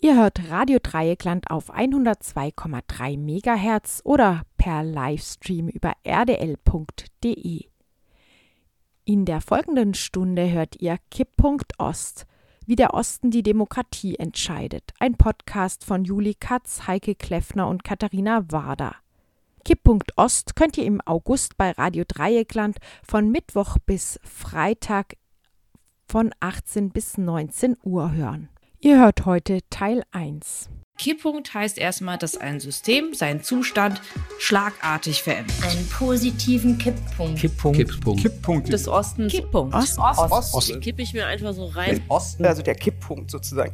Ihr hört Radio Dreieckland auf 102,3 MHz oder per Livestream über rdl.de. In der folgenden Stunde hört ihr Kipppunkt Ost, wie der Osten die Demokratie entscheidet. Ein Podcast von Juli Katz, Heike Kleffner und Katharina Warder. Kipppunkt Ost könnt ihr im August bei Radio Dreieckland von Mittwoch bis Freitag von 18 bis 19 Uhr hören. Ihr hört heute Teil 1. Kipppunkt heißt erstmal, dass ein System seinen Zustand schlagartig verändert. Einen positiven Kipppunkt. Kipppunkt Des Ostens. Kipppunkt. Ost. Kippe ich mir einfach so rein. Den Osten, also der Kipppunkt sozusagen.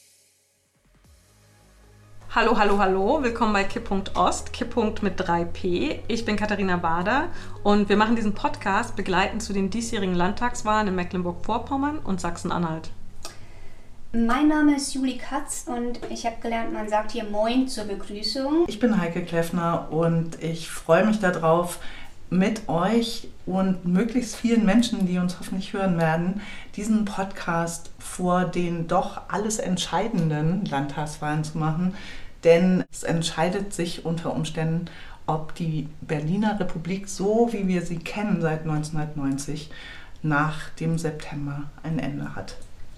Hallo, willkommen bei Kipppunkt Ost, Kipppunkt mit 3P. Ich bin Katharina Warder und wir machen diesen Podcast begleitend zu den diesjährigen Landtagswahlen in Mecklenburg-Vorpommern und Sachsen-Anhalt. Mein Name ist Juli Katz und ich habe gelernt, man sagt hier Moin zur Begrüßung. Ich bin Heike Kleffner und ich freue mich darauf, mit euch und möglichst vielen Menschen, die uns hoffentlich hören werden, diesen Podcast vor den doch alles entscheidenden Landtagswahlen zu machen. Denn es entscheidet sich unter Umständen, ob die Berliner Republik, so wie wir sie kennen seit 1990, nach dem September ein Ende hat.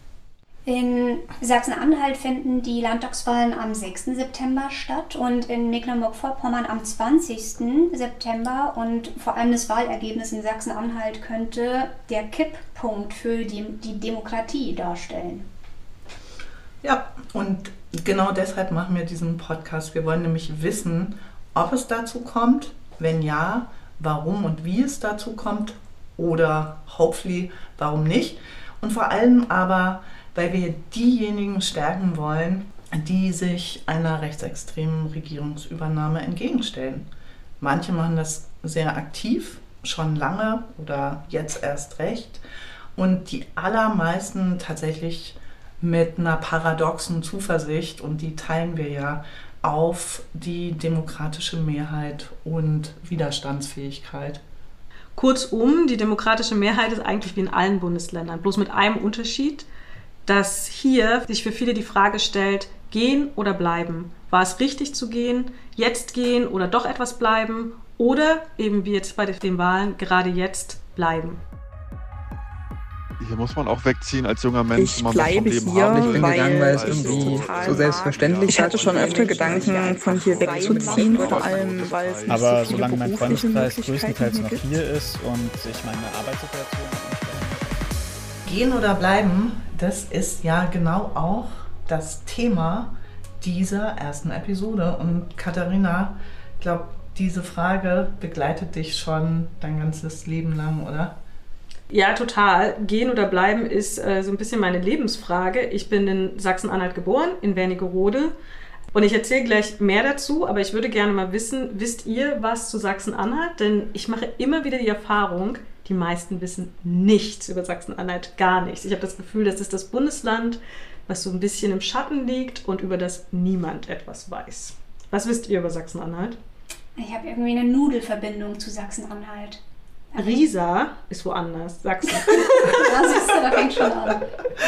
In Sachsen-Anhalt finden die Landtagswahlen am 6. September statt und in Mecklenburg-Vorpommern am 20. September. Und vor allem das Wahlergebnis in Sachsen-Anhalt könnte der Kipppunkt für die Demokratie darstellen. Ja, und genau deshalb machen wir diesen Podcast. Wir wollen nämlich wissen, ob es dazu kommt, wenn ja, warum und wie es dazu kommt oder hopefully, warum nicht. Und vor allem aber, weil wir diejenigen stärken wollen, die sich einer rechtsextremen Regierungsübernahme entgegenstellen. Manche machen das sehr aktiv, schon lange oder jetzt erst recht. Und die allermeisten tatsächlich mit einer paradoxen Zuversicht, und die teilen wir ja, auf die demokratische Mehrheit und Widerstandsfähigkeit. Kurzum, die demokratische Mehrheit ist eigentlich wie in allen Bundesländern, bloß mit einem Unterschied, dass hier sich für viele die Frage stellt, gehen oder bleiben? War es richtig zu gehen, jetzt gehen oder doch etwas bleiben? Oder eben wie jetzt bei den Wahlen, gerade jetzt bleiben? Hier muss man auch wegziehen als junger Mensch. Ich bleibe hier, weil es irgendwie so selbstverständlich ist. Ich hatte schon öfter Gedanken, von hier wegzuziehen, vor allem, weil es nicht aber so viele solange mein berufliche Freundeskreis Möglichkeiten größtenteils noch gibt. hier ist und ich meine Arbeitssituation Gehen oder bleiben, das ist ja genau auch das Thema dieser ersten Episode. Und Katharina, ich glaube, diese Frage begleitet dich schon dein ganzes Leben lang, oder? Ja, total. Gehen oder bleiben ist so ein bisschen meine Lebensfrage. Ich bin in Sachsen-Anhalt geboren, in Wernigerode. Und ich erzähle gleich mehr dazu, aber ich würde gerne mal wissen, wisst ihr was zu Sachsen-Anhalt? Denn ich mache immer wieder die Erfahrung, die meisten wissen nichts über Sachsen-Anhalt, gar nichts. Ich habe das Gefühl, das ist das Bundesland, was so ein bisschen im Schatten liegt und über das niemand etwas weiß. Was wisst ihr über Sachsen-Anhalt? Ich habe irgendwie eine Nudelverbindung zu Sachsen-Anhalt. Riesa ist woanders, Sachsen. Da siehst du, da fängt schon an.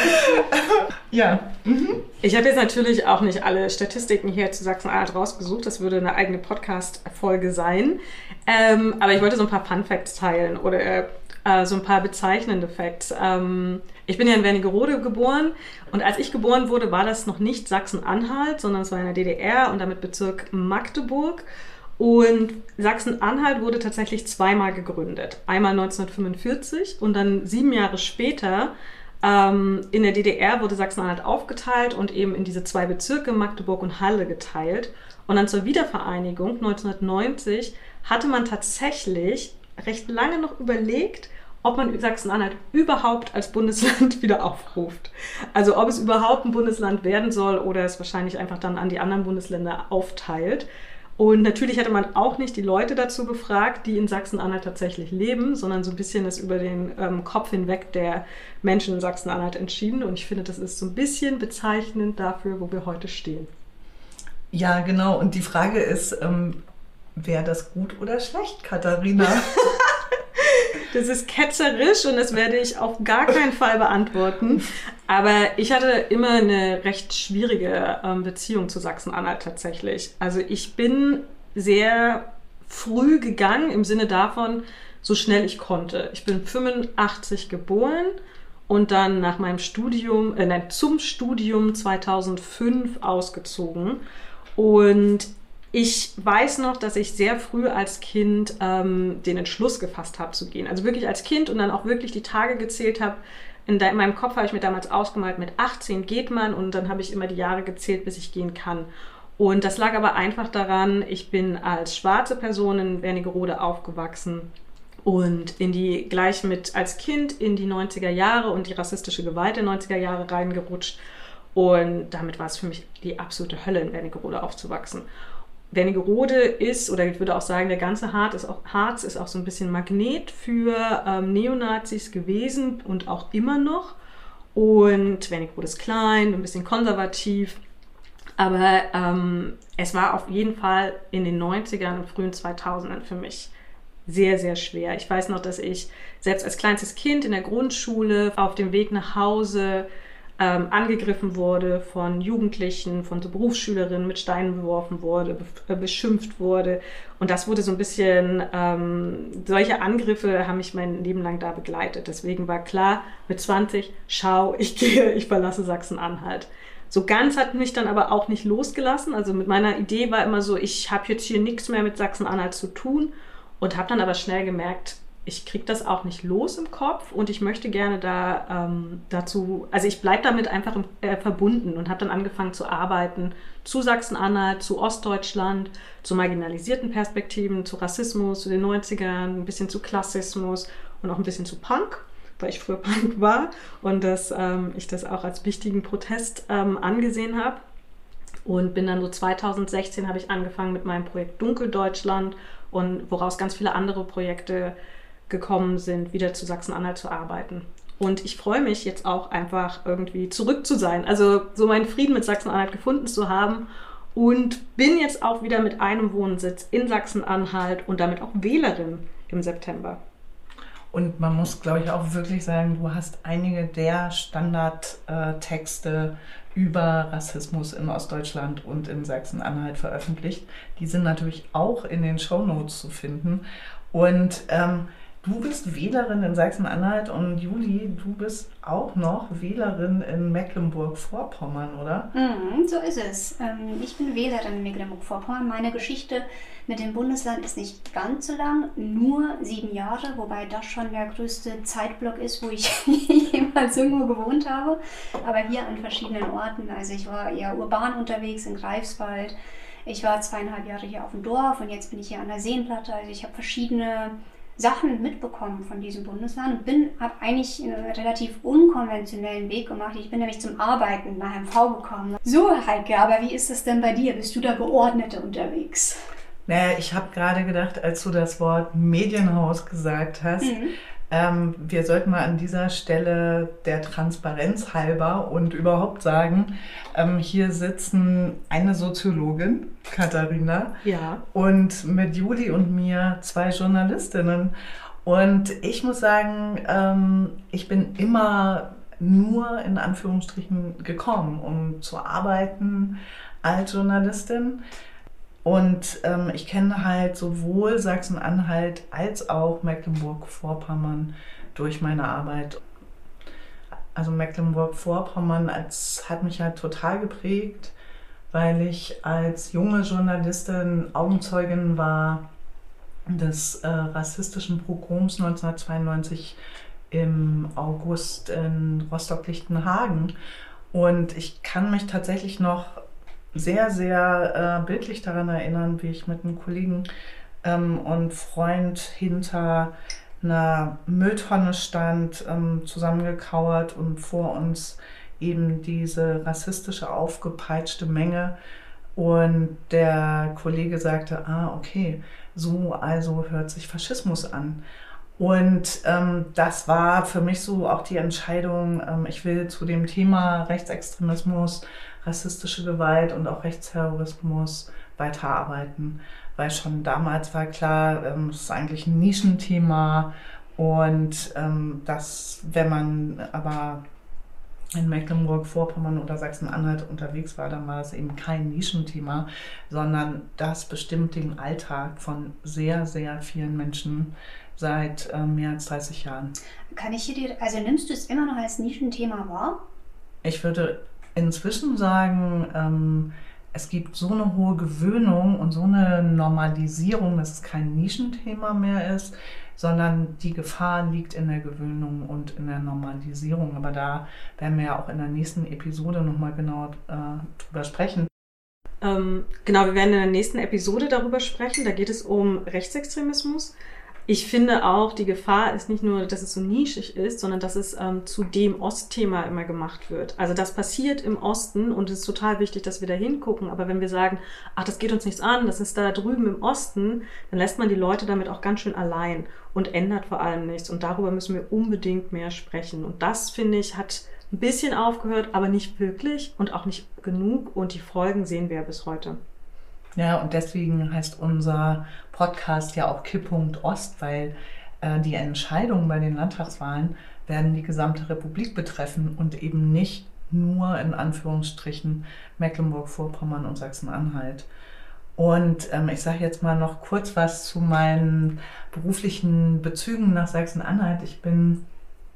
Ja. Ich habe jetzt natürlich auch nicht alle Statistiken hier zu Sachsen-Anhalt rausgesucht. Das würde eine eigene Podcast-Folge sein. Aber ich wollte so ein paar Fun-Facts teilen oder so ein paar bezeichnende Facts. Ich bin ja in Wernigerode geboren und als ich geboren wurde, war das noch nicht Sachsen-Anhalt, sondern es war in der DDR und damit Bezirk Magdeburg. Und Sachsen-Anhalt wurde tatsächlich zweimal gegründet. Einmal 1945 und dann 7 Jahre später in der DDR wurde Sachsen-Anhalt aufgeteilt und eben in diese 2 Bezirke Magdeburg und Halle geteilt. Und dann zur Wiedervereinigung 1990 hatte man tatsächlich recht lange noch überlegt, ob man Sachsen-Anhalt überhaupt als Bundesland wieder aufruft. Also ob es überhaupt ein Bundesland werden soll oder es wahrscheinlich einfach dann an die anderen Bundesländer aufteilt. Und natürlich hätte man auch nicht die Leute dazu befragt, die in Sachsen-Anhalt tatsächlich leben, sondern so ein bisschen das über den Kopf hinweg der Menschen in Sachsen-Anhalt entschieden. Und ich finde, das ist so ein bisschen bezeichnend dafür, wo wir heute stehen. Ja, genau. Und die Frage ist, wäre das gut oder schlecht, Katharina? Das ist ketzerisch und das werde ich auf gar keinen Fall beantworten. Aber ich hatte immer eine recht schwierige Beziehung zu Sachsen-Anhalt tatsächlich. Also ich bin sehr früh gegangen im Sinne davon, so schnell ich konnte. Ich bin 85 geboren und dann nach meinem Studium, zum Studium 2005 ausgezogen. Und ich weiß noch, dass ich sehr früh als Kind den Entschluss gefasst habe zu gehen. Also wirklich als Kind und dann auch wirklich die Tage gezählt habe. In meinem Kopf habe ich mir damals ausgemalt, mit 18 geht man und dann habe ich immer die Jahre gezählt, bis ich gehen kann. Und das lag aber einfach daran, ich bin als schwarze Person in Wernigerode aufgewachsen und als Kind in die 90er Jahre und die rassistische Gewalt der 90er Jahre reingerutscht. Und damit war es für mich die absolute Hölle, in Wernigerode aufzuwachsen. Wernigerode ist, oder ich würde auch sagen, der ganze Harz ist auch so ein bisschen Magnet für Neonazis gewesen und auch immer noch. Und Wernigerode ist klein, ein bisschen konservativ. Aber es war auf jeden Fall in den 90ern und frühen 2000ern für mich sehr, sehr schwer. Ich weiß noch, dass ich selbst als kleinstes Kind in der Grundschule auf dem Weg nach Hause angegriffen wurde von Jugendlichen, von so Berufsschülerinnen, mit Steinen beworfen wurde, beschimpft wurde. Und das wurde so ein bisschen, solche Angriffe haben mich mein Leben lang da begleitet. Deswegen war klar, mit 20, ich verlasse Sachsen-Anhalt. So ganz hat mich dann aber auch nicht losgelassen. Also mit meiner Idee war immer so, ich habe jetzt hier nichts mehr mit Sachsen-Anhalt zu tun und habe dann aber schnell gemerkt, ich kriege das auch nicht los im Kopf und ich möchte gerne ich bleibe damit einfach verbunden und habe dann angefangen zu arbeiten zu Sachsen-Anhalt, zu Ostdeutschland, zu marginalisierten Perspektiven, zu Rassismus, zu den 90ern, ein bisschen zu Klassismus und auch ein bisschen zu Punk, weil ich früher Punk war und dass ich das auch als wichtigen Protest angesehen habe. Und bin dann so 2016 habe ich angefangen mit meinem Projekt Dunkeldeutschland und woraus ganz viele andere Projekte gekommen sind, wieder zu Sachsen-Anhalt zu arbeiten. Und ich freue mich jetzt auch einfach irgendwie zurück zu sein, also so meinen Frieden mit Sachsen-Anhalt gefunden zu haben und bin jetzt auch wieder mit einem Wohnsitz in Sachsen-Anhalt und damit auch Wählerin im September. Und man muss, glaube ich, auch wirklich sagen, du hast einige der Standardtexte über Rassismus in Ostdeutschland und in Sachsen-Anhalt veröffentlicht. Die sind natürlich auch in den Shownotes zu finden. Und du bist Wählerin in Sachsen-Anhalt und Juli, du bist auch noch Wählerin in Mecklenburg-Vorpommern, oder? So ist es. Ich bin Wählerin in Mecklenburg-Vorpommern. Meine Geschichte mit dem Bundesland ist nicht ganz so lang, nur 7 Jahre, wobei das schon der größte Zeitblock ist, wo ich jemals irgendwo gewohnt habe. Aber hier an verschiedenen Orten. Also ich war eher urban unterwegs in Greifswald. Ich war 2,5 Jahre hier auf dem Dorf und jetzt bin ich hier an der Seenplatte. Also ich habe verschiedene Sachen mitbekommen von diesem Bundesland und habe eigentlich einen relativ unkonventionellen Weg gemacht. Ich bin nämlich zum Arbeiten nach MV gekommen. So, Heike, aber wie ist es denn bei dir? Bist du da Geordnete unterwegs? Naja, ich habe gerade gedacht, als du das Wort Medienhaus gesagt hast, wir sollten mal an dieser Stelle der Transparenz halber und überhaupt sagen, hier sitzen eine Soziologin, Katharina, ja, und mit Juli und mir 2 Journalistinnen. Und ich muss sagen, ich bin immer nur in Anführungsstrichen gekommen, um zu arbeiten als Journalistin. Und ich kenne halt sowohl Sachsen-Anhalt als auch Mecklenburg-Vorpommern durch meine Arbeit. Also Mecklenburg-Vorpommern hat mich halt total geprägt, weil ich als junge Journalistin Augenzeugin war des rassistischen Pogroms 1992 im August in Rostock-Lichtenhagen. Und ich kann mich tatsächlich noch sehr, sehr bildlich daran erinnern, wie ich mit einem Kollegen und Freund hinter einer Mülltonne stand, zusammengekauert und vor uns eben diese rassistische, aufgepeitschte Menge. Und der Kollege sagte, okay, so also hört sich Faschismus an. Und das war für mich so auch die Entscheidung, ich will zu dem Thema Rechtsextremismus, rassistische Gewalt und auch Rechtsterrorismus weiterarbeiten. Weil schon damals war klar, es ist eigentlich ein Nischenthema und dass, wenn man aber in Mecklenburg-Vorpommern oder Sachsen-Anhalt unterwegs war, dann war es eben kein Nischenthema, sondern das bestimmt den Alltag von sehr, sehr vielen Menschen seit mehr als 30 Jahren. Nimmst du es immer noch als Nischenthema wahr? Ich würde inzwischen sagen, es gibt so eine hohe Gewöhnung und so eine Normalisierung, dass es kein Nischenthema mehr ist, sondern die Gefahr liegt in der Gewöhnung und in der Normalisierung. Aber da werden wir ja auch in der nächsten Episode nochmal genau drüber sprechen. Genau, wir werden in der nächsten Episode darüber sprechen. Da geht es um Rechtsextremismus. Ich finde auch, die Gefahr ist nicht nur, dass es so nischig ist, sondern dass es zu dem Ostthema immer gemacht wird. Also das passiert im Osten und es ist total wichtig, dass wir da hingucken. Aber wenn wir sagen, ach, das geht uns nichts an, das ist da drüben im Osten, dann lässt man die Leute damit auch ganz schön allein und ändert vor allem nichts. Und darüber müssen wir unbedingt mehr sprechen. Und das, finde ich, hat ein bisschen aufgehört, aber nicht wirklich und auch nicht genug. Und die Folgen sehen wir bis heute. Ja, und deswegen heißt unser Podcast ja auch Kipppunkt Ost, weil die Entscheidungen bei den Landtagswahlen werden die gesamte Republik betreffen und eben nicht nur in Anführungsstrichen Mecklenburg-Vorpommern und Sachsen-Anhalt. Und ich sage jetzt mal noch kurz was zu meinen beruflichen Bezügen nach Sachsen-Anhalt. Ich bin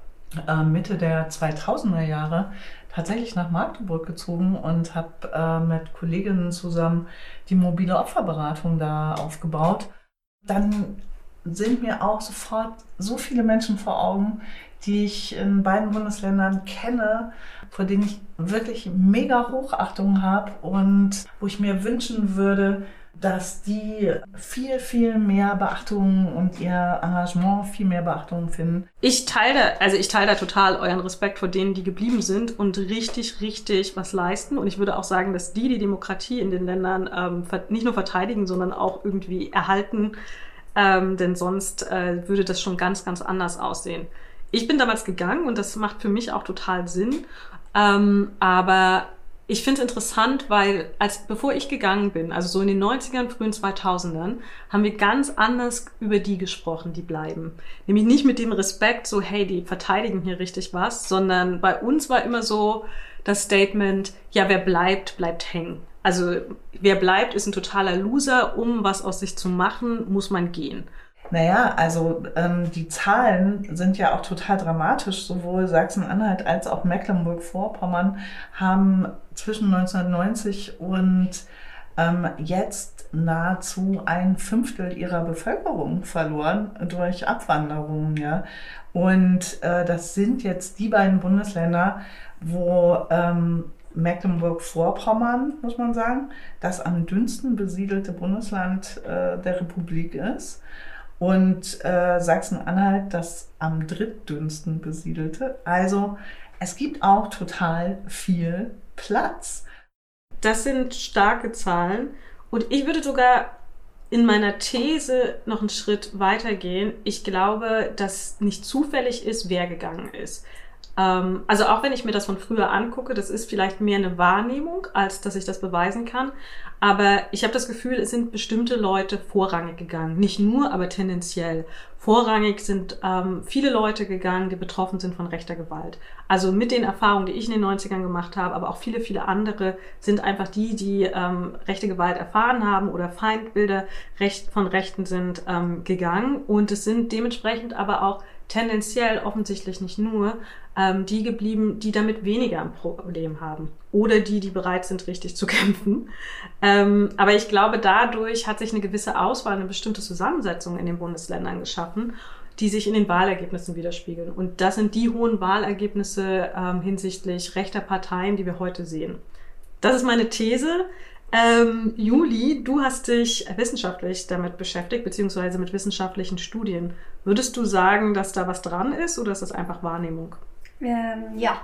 Mitte der 2000er Jahre tatsächlich nach Magdeburg gezogen und habe mit Kolleginnen zusammen die mobile Opferberatung da aufgebaut. Dann sind mir auch sofort so viele Menschen vor Augen, die ich in beiden Bundesländern kenne, vor denen ich wirklich mega Hochachtung habe und wo ich mir wünschen würde, dass die viel, viel mehr Beachtung und ihr Engagement viel mehr Beachtung finden. Ich teile da total euren Respekt vor denen, die geblieben sind und richtig, richtig was leisten. Und ich würde auch sagen, dass die Demokratie in den Ländern nicht nur verteidigen, sondern auch irgendwie erhalten. Denn sonst würde das schon ganz, ganz anders aussehen. Ich bin damals gegangen und das macht für mich auch total Sinn. Aber ich finde es interessant, weil bevor ich gegangen bin, also so in den 90ern, frühen 2000ern, haben wir ganz anders über die gesprochen, die bleiben. Nämlich nicht mit dem Respekt, so hey, die verteidigen hier richtig was, sondern bei uns war immer so das Statement, ja, wer bleibt, bleibt hängen. Also wer bleibt, ist ein totaler Loser, um was aus sich zu machen, muss man gehen. Naja, also die Zahlen sind ja auch total dramatisch. Sowohl Sachsen-Anhalt als auch Mecklenburg-Vorpommern haben zwischen 1990 und jetzt nahezu 1/5 ihrer Bevölkerung verloren durch Abwanderung. Ja? Und das sind jetzt die beiden Bundesländer, wo Mecklenburg-Vorpommern, muss man sagen, das am dünnsten besiedelte Bundesland der Republik ist. Und Sachsen-Anhalt das am drittdünnsten besiedelte. Also es gibt auch total viel Platz. Das sind starke Zahlen. Und ich würde sogar in meiner These noch einen Schritt weitergehen. Ich glaube, dass nicht zufällig ist, wer gegangen ist. Also auch wenn ich mir das von früher angucke, das ist vielleicht mehr eine Wahrnehmung, als dass ich das beweisen kann. Aber ich habe das Gefühl, es sind bestimmte Leute vorrangig gegangen. Nicht nur, aber tendenziell. Vorrangig sind viele Leute gegangen, die betroffen sind von rechter Gewalt. Also mit den Erfahrungen, die ich in den 90ern gemacht habe, aber auch viele, viele andere sind einfach die rechte Gewalt erfahren haben oder Feindbilder von Rechten sind gegangen. Und es sind dementsprechend aber auch tendenziell offensichtlich nicht nur die geblieben, die damit weniger ein Problem haben oder die bereit sind, richtig zu kämpfen. Aber ich glaube, dadurch hat sich eine gewisse Auswahl, eine bestimmte Zusammensetzung in den Bundesländern geschaffen, die sich in den Wahlergebnissen widerspiegeln. Und das sind die hohen Wahlergebnisse hinsichtlich rechter Parteien, die wir heute sehen. Das ist meine These. Juli, du hast dich wissenschaftlich damit beschäftigt, beziehungsweise mit wissenschaftlichen Studien. Würdest du sagen, dass da was dran ist oder ist das einfach Wahrnehmung? Ja.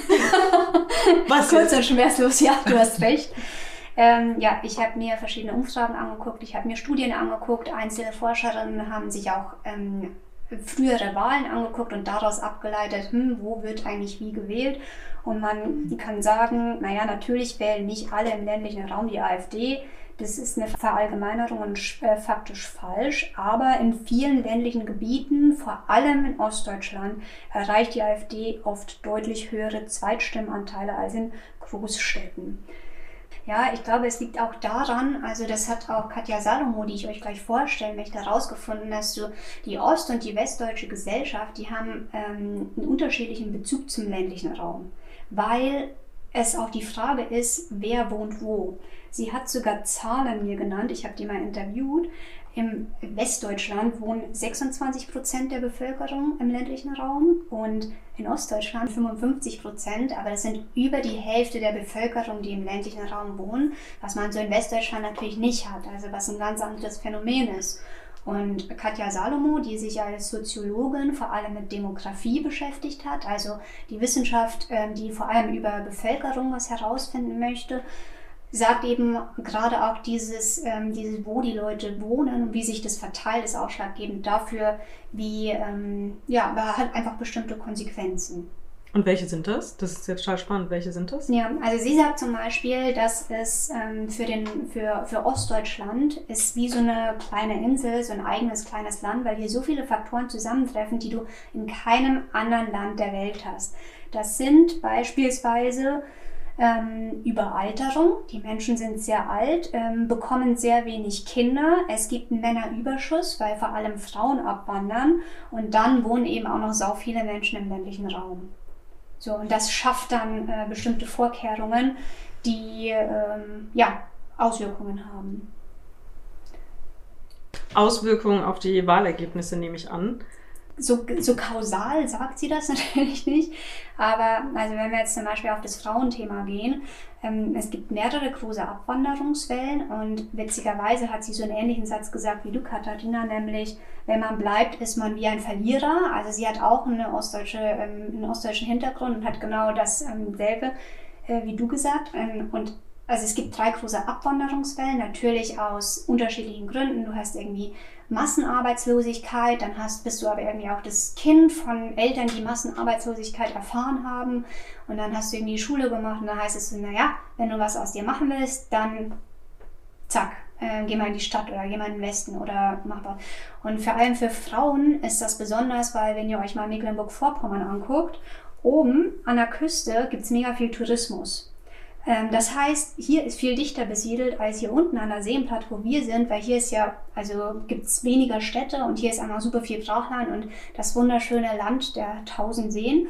Was kurz und schmerzlos, ja, du hast recht. Ja, ich habe mir verschiedene Umfragen angeguckt, ich habe mir Studien angeguckt, einzelne Forscherinnen haben sich auch frühere Wahlen angeguckt und daraus abgeleitet, wo wird eigentlich wie gewählt. Und man kann sagen, naja, natürlich wählen nicht alle im ländlichen Raum die AfD. Das ist eine Verallgemeinerung und faktisch falsch. Aber in vielen ländlichen Gebieten, vor allem in Ostdeutschland, erreicht die AfD oft deutlich höhere Zweitstimmenanteile als in Großstädten. Ja, ich glaube, es liegt auch daran, also das hat auch Katja Salomo, die ich euch gleich vorstellen möchte, herausgefunden, dass die ost- und die westdeutsche Gesellschaft, die haben einen unterschiedlichen Bezug zum ländlichen Raum, weil es auch die Frage ist, wer wohnt wo. Sie hat sogar Zahlen mir genannt, ich habe die mal interviewt. Im Westdeutschland wohnen 26% der Bevölkerung im ländlichen Raum und in Ostdeutschland 55%, aber das sind über die Hälfte der Bevölkerung, die im ländlichen Raum wohnen, was man so in Westdeutschland natürlich nicht hat, also was ein ganz anderes Phänomen ist. Und Katja Salomo, die sich als Soziologin vor allem mit Demografie beschäftigt hat, also die Wissenschaft, die vor allem über Bevölkerung was herausfinden möchte, sagt eben gerade auch dieses, wo die Leute wohnen und wie sich das verteilt, ist ausschlaggebend dafür, hat einfach bestimmte Konsequenzen. Und welche sind das? Das ist jetzt total spannend. Welche sind das? Ja, also sie sagt zum Beispiel, dass es für Ostdeutschland ist wie so eine kleine Insel, so ein eigenes kleines Land, weil hier so viele Faktoren zusammentreffen, die du in keinem anderen Land der Welt hast. Das sind beispielsweise Überalterung. Die Menschen sind sehr alt, bekommen sehr wenig Kinder. Es gibt einen Männerüberschuss, weil vor allem Frauen abwandern. Und dann wohnen eben auch noch sau viele Menschen im ländlichen Raum. So, und das schafft dann bestimmte Vorkehrungen, die Auswirkungen haben. Auswirkungen auf die Wahlergebnisse nehme ich an. So kausal sagt sie das natürlich nicht, aber also wenn wir jetzt zum Beispiel auf das Frauenthema gehen, es gibt mehrere große Abwanderungswellen und witzigerweise hat sie so einen ähnlichen Satz gesagt wie du, Katharina, nämlich wenn man bleibt, ist man wie ein Verlierer. Also sie hat auch einen ostdeutschen Hintergrund und hat genau dasselbe wie du gesagt. Und also es gibt 3 große Abwanderungswellen, natürlich aus unterschiedlichen Gründen. Du hast irgendwie Massenarbeitslosigkeit, dann bist du aber irgendwie auch das Kind von Eltern, die Massenarbeitslosigkeit erfahren haben und dann hast du irgendwie die Schule gemacht und dann heißt es so, naja, wenn du was aus dir machen willst, dann zack, geh mal in die Stadt oder geh mal in den Westen oder mach was. Und vor allem für Frauen ist das besonders, weil wenn ihr euch mal Mecklenburg-Vorpommern anguckt, oben an der Küste gibt es mega viel Tourismus. Das heißt, hier ist viel dichter besiedelt als hier unten an der Seenplatte, wo wir sind, weil hier gibt es weniger Städte und hier ist einmal super viel Brachland und das wunderschöne Land der 1000 Seen.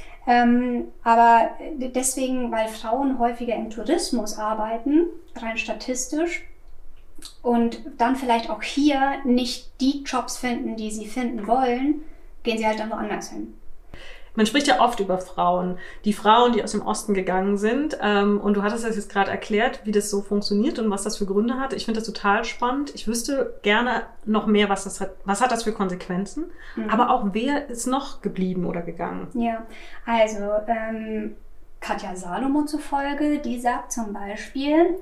Aber deswegen, weil Frauen häufiger im Tourismus arbeiten, rein statistisch, und dann vielleicht auch hier nicht die Jobs finden, die sie finden wollen, gehen sie halt dann woanders hin. Man spricht ja oft über Frauen, die aus dem Osten gegangen sind. Und du hattest das jetzt gerade erklärt, wie das so funktioniert und was das für Gründe hat. Ich finde das total spannend. Ich wüsste gerne noch mehr, was hat das für Konsequenzen. Aber auch, wer ist noch geblieben oder gegangen? Ja, also Katja Salomo zufolge, die sagt zum Beispiel,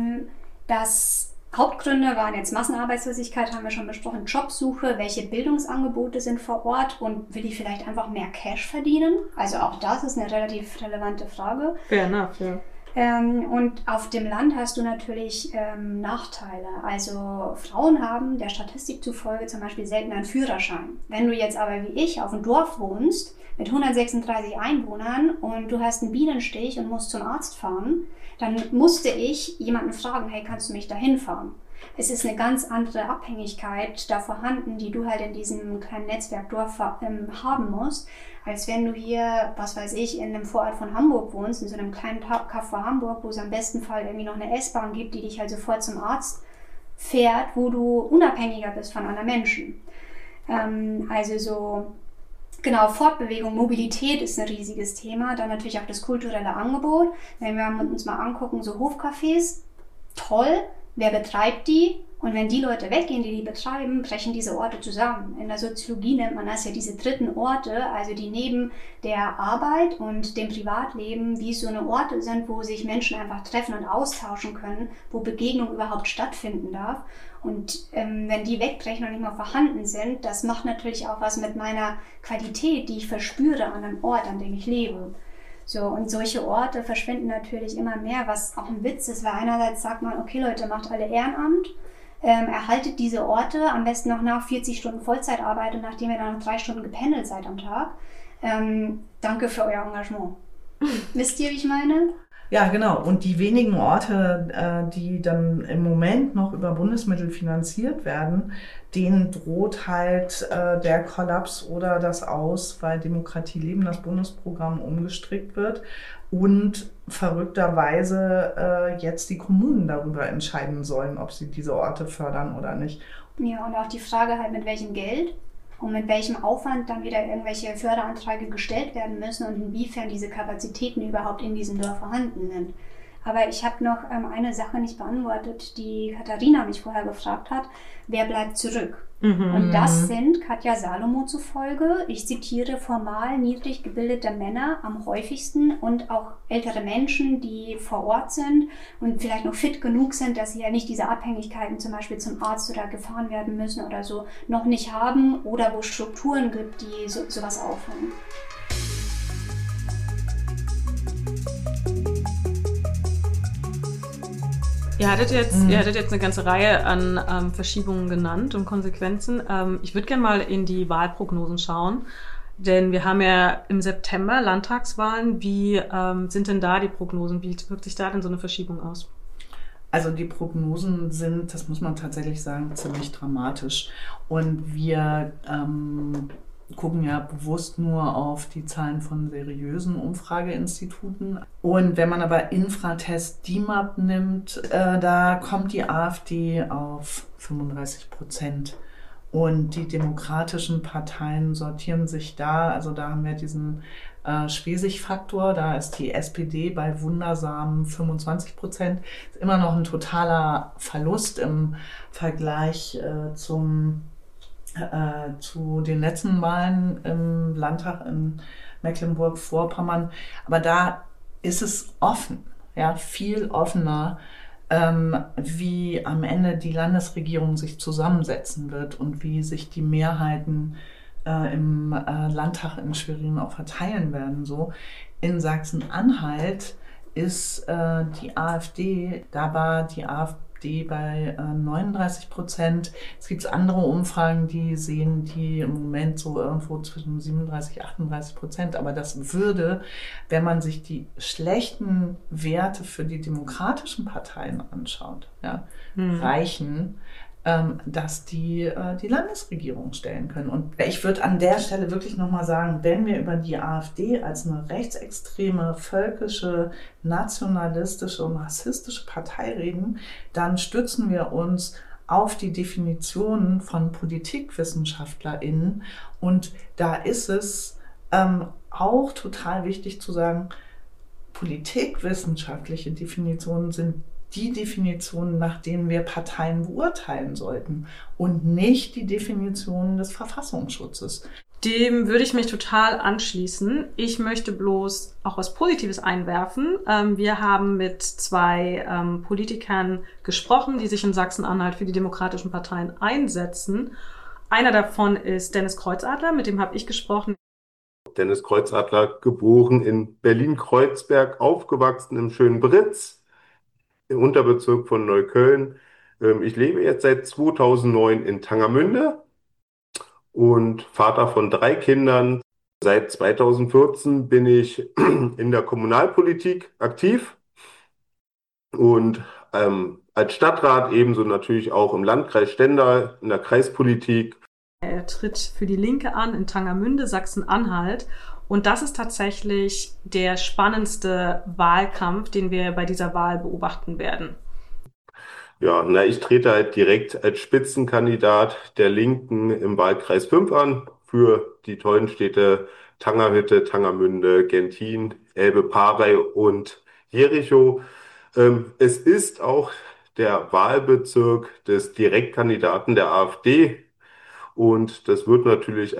dass Hauptgründe waren jetzt Massenarbeitslosigkeit, haben wir schon besprochen, Jobsuche, welche Bildungsangebote sind vor Ort und will ich vielleicht einfach mehr Cash verdienen? Also auch das ist eine relativ relevante Frage. Fair enough, ja. Und auf dem Land hast du natürlich Nachteile. Also Frauen haben der Statistik zufolge zum Beispiel selten einen Führerschein. Wenn du jetzt aber wie ich auf dem Dorf wohnst mit 136 Einwohnern und du hast einen Bienenstich und musst zum Arzt fahren, dann musste ich jemanden fragen, hey, kannst du mich da hinfahren? Es ist eine ganz andere Abhängigkeit da vorhanden, die du halt in diesem kleinen Netzwerkdorf haben musst, als wenn du hier, was weiß ich, in einem Vorort von Hamburg wohnst, in so einem kleinen Kaff vor Hamburg, wo es am besten Fall irgendwie noch eine S-Bahn gibt, die dich halt sofort zum Arzt fährt, wo du unabhängiger bist von anderen Menschen. Genau, Fortbewegung, Mobilität ist ein riesiges Thema. Dann natürlich auch das kulturelle Angebot. Wenn wir uns mal angucken, so Hofcafés, toll, wer betreibt die? Und wenn die Leute weggehen, die betreiben, brechen diese Orte zusammen. In der Soziologie nennt man das ja diese dritten Orte, also die neben der Arbeit und dem Privatleben wie so eine Orte sind, wo sich Menschen einfach treffen und austauschen können, wo Begegnung überhaupt stattfinden darf. Und wenn die wegbrechen und nicht mehr vorhanden sind, das macht natürlich auch was mit meiner Qualität, die ich verspüre an einem Ort, an dem ich lebe. So, und solche Orte verschwinden natürlich immer mehr, was auch ein Witz ist, weil einerseits sagt man, okay Leute, macht alle Ehrenamt, erhaltet diese Orte, am besten noch nach 40 Stunden Vollzeitarbeit und nachdem ihr dann noch 3 Stunden gependelt seid am Tag. Danke für euer Engagement. Wisst ihr, wie ich meine? Ja, genau. Und die wenigen Orte, die dann im Moment noch über Bundesmittel finanziert werden, denen droht halt der Kollaps oder das Aus, weil Demokratie leben, das Bundesprogramm umgestrickt wird und verrückterweise jetzt die Kommunen darüber entscheiden sollen, ob sie diese Orte fördern oder nicht. Ja, und auch die Frage halt, mit welchem Geld und mit welchem Aufwand dann wieder irgendwelche Förderanträge gestellt werden müssen und inwiefern diese Kapazitäten überhaupt in diesem Dorf vorhanden sind. Aber ich habe noch eine Sache nicht beantwortet, die Katharina mich vorher gefragt hat. Wer bleibt zurück? Und das sind Katja Salomo zufolge, ich zitiere, formal niedrig gebildete Männer am häufigsten und auch ältere Menschen, die vor Ort sind und vielleicht noch fit genug sind, dass sie ja nicht diese Abhängigkeiten zum Beispiel zum Arzt oder gefahren werden müssen oder so noch nicht haben oder wo Strukturen gibt, die sowas auffangen. Ihr hattet jetzt eine ganze Reihe an Verschiebungen genannt und Konsequenzen. Ich würde gerne mal in die Wahlprognosen schauen, denn wir haben ja im September Landtagswahlen. Wie sind denn da die Prognosen? Wie wirkt sich da denn so eine Verschiebung aus? Also die Prognosen sind, das muss man tatsächlich sagen, ziemlich dramatisch. Und wir gucken ja bewusst nur auf die Zahlen von seriösen Umfrageinstituten. Und wenn man aber Infratest DIMAP nimmt, da kommt die AfD auf 35%. Und die demokratischen Parteien sortieren sich da, also da haben wir diesen Schwesig-Faktor, da ist die SPD bei wundersamen 25%. Ist immer noch ein totaler Verlust im Vergleich zu den letzten Wahlen im Landtag in Mecklenburg-Vorpommern. Aber da ist es offen, ja, viel offener, wie am Ende die Landesregierung sich zusammensetzen wird und wie sich die Mehrheiten im Landtag in Schwerin auch verteilen werden. So in Sachsen-Anhalt ist die AfD, da war die AfD bei 39%. Es gibt andere Umfragen, die sehen die im Moment so irgendwo zwischen 37-38%. Aber das würde, wenn man sich die schlechten Werte für die demokratischen Parteien anschaut, ja, reichen, dass die Landesregierung stellen können. Und ich würde an der Stelle wirklich nochmal sagen, wenn wir über die AfD als eine rechtsextreme, völkische, nationalistische und rassistische Partei reden, dann stützen wir uns auf die Definitionen von PolitikwissenschaftlerInnen. Und da ist es auch total wichtig zu sagen, politikwissenschaftliche Definitionen sind die Definitionen, nach denen wir Parteien beurteilen sollten und nicht die Definitionen des Verfassungsschutzes. Dem würde ich mich total anschließen. Ich möchte bloß auch was Positives einwerfen. Wir haben mit 2 Politikern gesprochen, die sich in Sachsen-Anhalt für die demokratischen Parteien einsetzen. Einer davon ist Dennis Kreuzadler, mit dem habe ich gesprochen. Dennis Kreuzadler, geboren in Berlin-Kreuzberg, aufgewachsen im schönen Britz, im Unterbezirk von Neukölln. Ich lebe jetzt seit 2009 in Tangermünde und Vater von 3 Kindern. Seit 2014 bin ich in der Kommunalpolitik aktiv und als Stadtrat ebenso natürlich auch im Landkreis Stendal, in der Kreispolitik. Er tritt für die Linke an in Tangermünde, Sachsen-Anhalt. Und das ist tatsächlich der spannendste Wahlkampf, den wir bei dieser Wahl beobachten werden. Ja, ich trete halt direkt als Spitzenkandidat der Linken im Wahlkreis 5 an für die tollen Städte Tangerhütte, Tangermünde, Gentin, Elbe-Parey und Jerichow. Es ist auch der Wahlbezirk des Direktkandidaten der AfD. Und das wird natürlich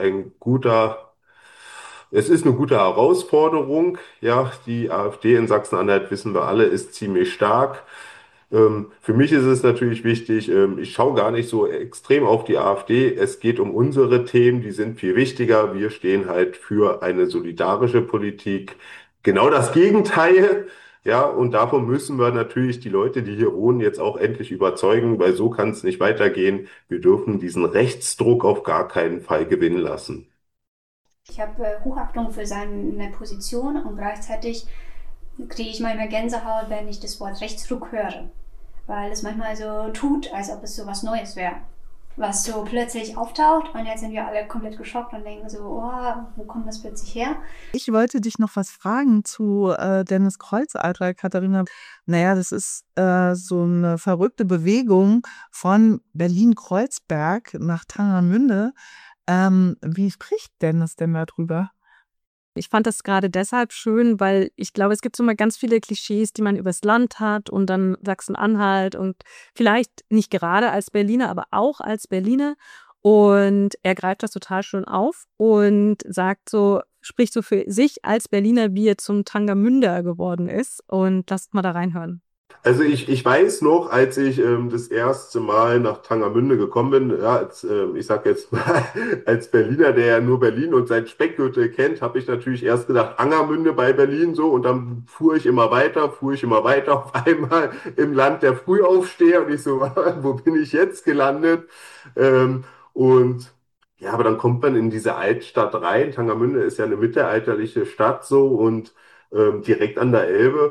es ist eine gute Herausforderung. Ja, die AfD in Sachsen-Anhalt, wissen wir alle, ist ziemlich stark. Für mich ist es natürlich wichtig, ich schaue gar nicht so extrem auf die AfD. Es geht um unsere Themen, die sind viel wichtiger. Wir stehen halt für eine solidarische Politik. Genau das Gegenteil. Ja, und davon müssen wir natürlich die Leute, die hier wohnen, jetzt auch endlich überzeugen, weil so kann es nicht weitergehen. Wir dürfen diesen Rechtsdruck auf gar keinen Fall gewinnen lassen. Ich habe Hochachtung für seine Position und gleichzeitig kriege ich manchmal Gänsehaut, wenn ich das Wort Rechtsruck höre. Weil es manchmal so tut, als ob es so was Neues wäre. Was so plötzlich auftaucht und jetzt sind wir alle komplett geschockt und denken so, oh, wo kommt das plötzlich her? Ich wollte dich noch was fragen zu Dennis Kreuzadler, Katharina. Naja, das ist so eine verrückte Bewegung von Berlin-Kreuzberg nach Tangermünde. Wie spricht Dennis denn darüber? Ich fand das gerade deshalb schön, weil ich glaube, es gibt so mal ganz viele Klischees, die man übers Land hat und dann Sachsen-Anhalt und vielleicht nicht gerade als Berliner, aber auch als Berliner. Und er greift das total schön auf und spricht so für sich als Berliner, wie er zum Tangermünder geworden ist. Und lasst mal da reinhören. Also ich weiß noch, als ich das erste Mal nach Tangermünde gekommen bin, ja, ich sag jetzt mal, als Berliner, der ja nur Berlin und sein Speckgürtel kennt, habe ich natürlich erst gedacht, Angermünde bei Berlin so, und dann fuhr ich immer weiter, auf einmal im Land der Frühaufsteher und ich so, wo bin ich jetzt gelandet? Und ja, aber dann kommt man in diese Altstadt rein. Tangermünde ist ja eine mittelalterliche Stadt so und direkt an der Elbe.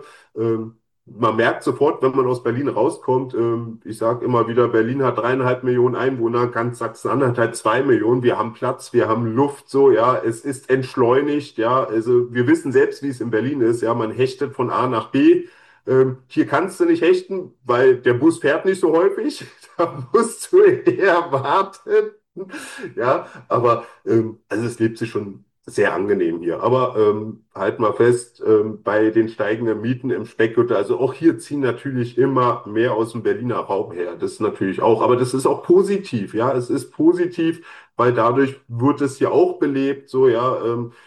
Man merkt sofort, wenn man aus Berlin rauskommt, ich sage immer wieder, Berlin hat 3,5 Millionen Einwohner, ganz Sachsen-Anhalt hat 2 Millionen. Wir haben Platz, wir haben Luft, so, ja, es ist entschleunigt, ja, also wir wissen selbst, wie es in Berlin ist, ja, man hechtet von A nach B. Hier kannst du nicht hechten, weil der Bus fährt nicht so häufig, da musst du eher warten. Ja, aber also es lebt sich schon sehr angenehm hier. Aber halt mal fest, bei den steigenden Mieten im Speckgürtel, also auch hier ziehen natürlich immer mehr aus dem Berliner Raum her. Das ist natürlich auch, aber das ist auch positiv, ja. Es ist positiv, weil dadurch wird es hier auch belebt, so, ja.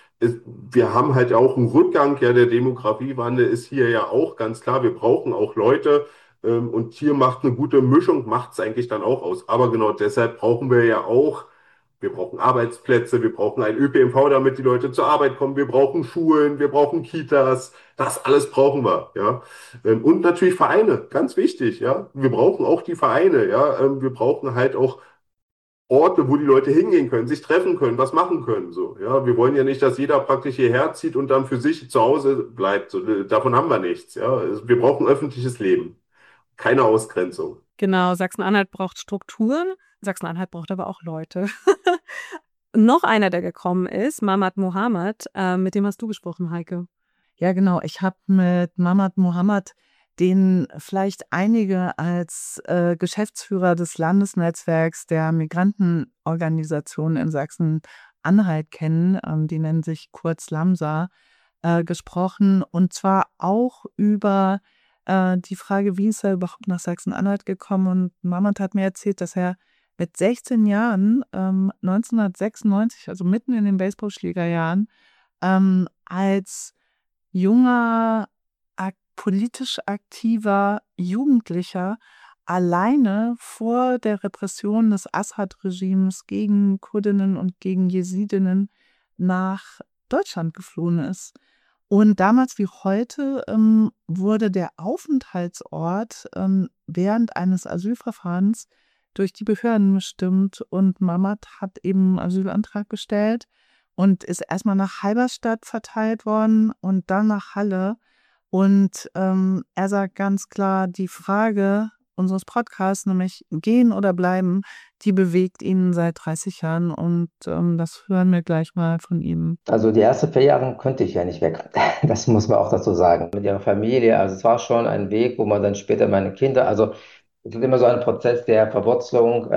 Wir haben halt auch einen Rückgang, ja, der Demografiewandel ist hier ja auch ganz klar. Wir brauchen auch Leute. Und hier macht eine gute Mischung, macht es eigentlich dann auch aus. Aber genau deshalb brauchen wir ja auch, wir brauchen Arbeitsplätze, wir brauchen ein ÖPNV, damit die Leute zur Arbeit kommen, wir brauchen Schulen, wir brauchen Kitas, das alles brauchen wir, ja. Und natürlich Vereine, ganz wichtig, ja. Wir brauchen auch die Vereine, ja. Wir brauchen halt auch Orte, wo die Leute hingehen können, sich treffen können, was machen können, so, ja. Wir wollen ja nicht, dass jeder praktisch hierher zieht und dann für sich zu Hause bleibt, so, davon haben wir nichts, ja. Also wir brauchen öffentliches Leben. Keine Ausgrenzung. Genau, Sachsen-Anhalt braucht Strukturen, Sachsen-Anhalt braucht aber auch Leute. Noch einer, der gekommen ist, Mamat Mohamad, mit dem hast du gesprochen, Heike. Ja, genau. Ich habe mit Mamat Mohamad, den vielleicht einige als Geschäftsführer des Landesnetzwerks der Migrantenorganisationen in Sachsen-Anhalt kennen, die nennen sich kurz LAMSA, gesprochen, und zwar auch über die Frage, wie ist er überhaupt nach Sachsen-Anhalt gekommen. Und Mamat hat mir erzählt, dass er mit 16 Jahren, 1996, also mitten in den Baseballschlägerjahren, als junger, politisch aktiver Jugendlicher alleine vor der Repression des Assad-Regimes gegen Kurdinnen und gegen Jesidinnen nach Deutschland geflohen ist. Und damals wie heute wurde der Aufenthaltsort während eines Asylverfahrens durch die Behörden bestimmt. Und Mamat hat eben einen Asylantrag gestellt und ist erstmal nach Halberstadt verteilt worden und dann nach Halle. Und er sagt ganz klar, die Frage unseres Podcasts, nämlich gehen oder bleiben, die bewegt ihn seit 30 Jahren, und das hören wir gleich mal von ihm. Also die ersten 4 Jahre konnte ich ja nicht weg. Das muss man auch dazu sagen. Mit ihrer Familie, also es war schon ein Weg, wo man dann später meine Kinder, also es ist immer so ein Prozess der Verwurzelung.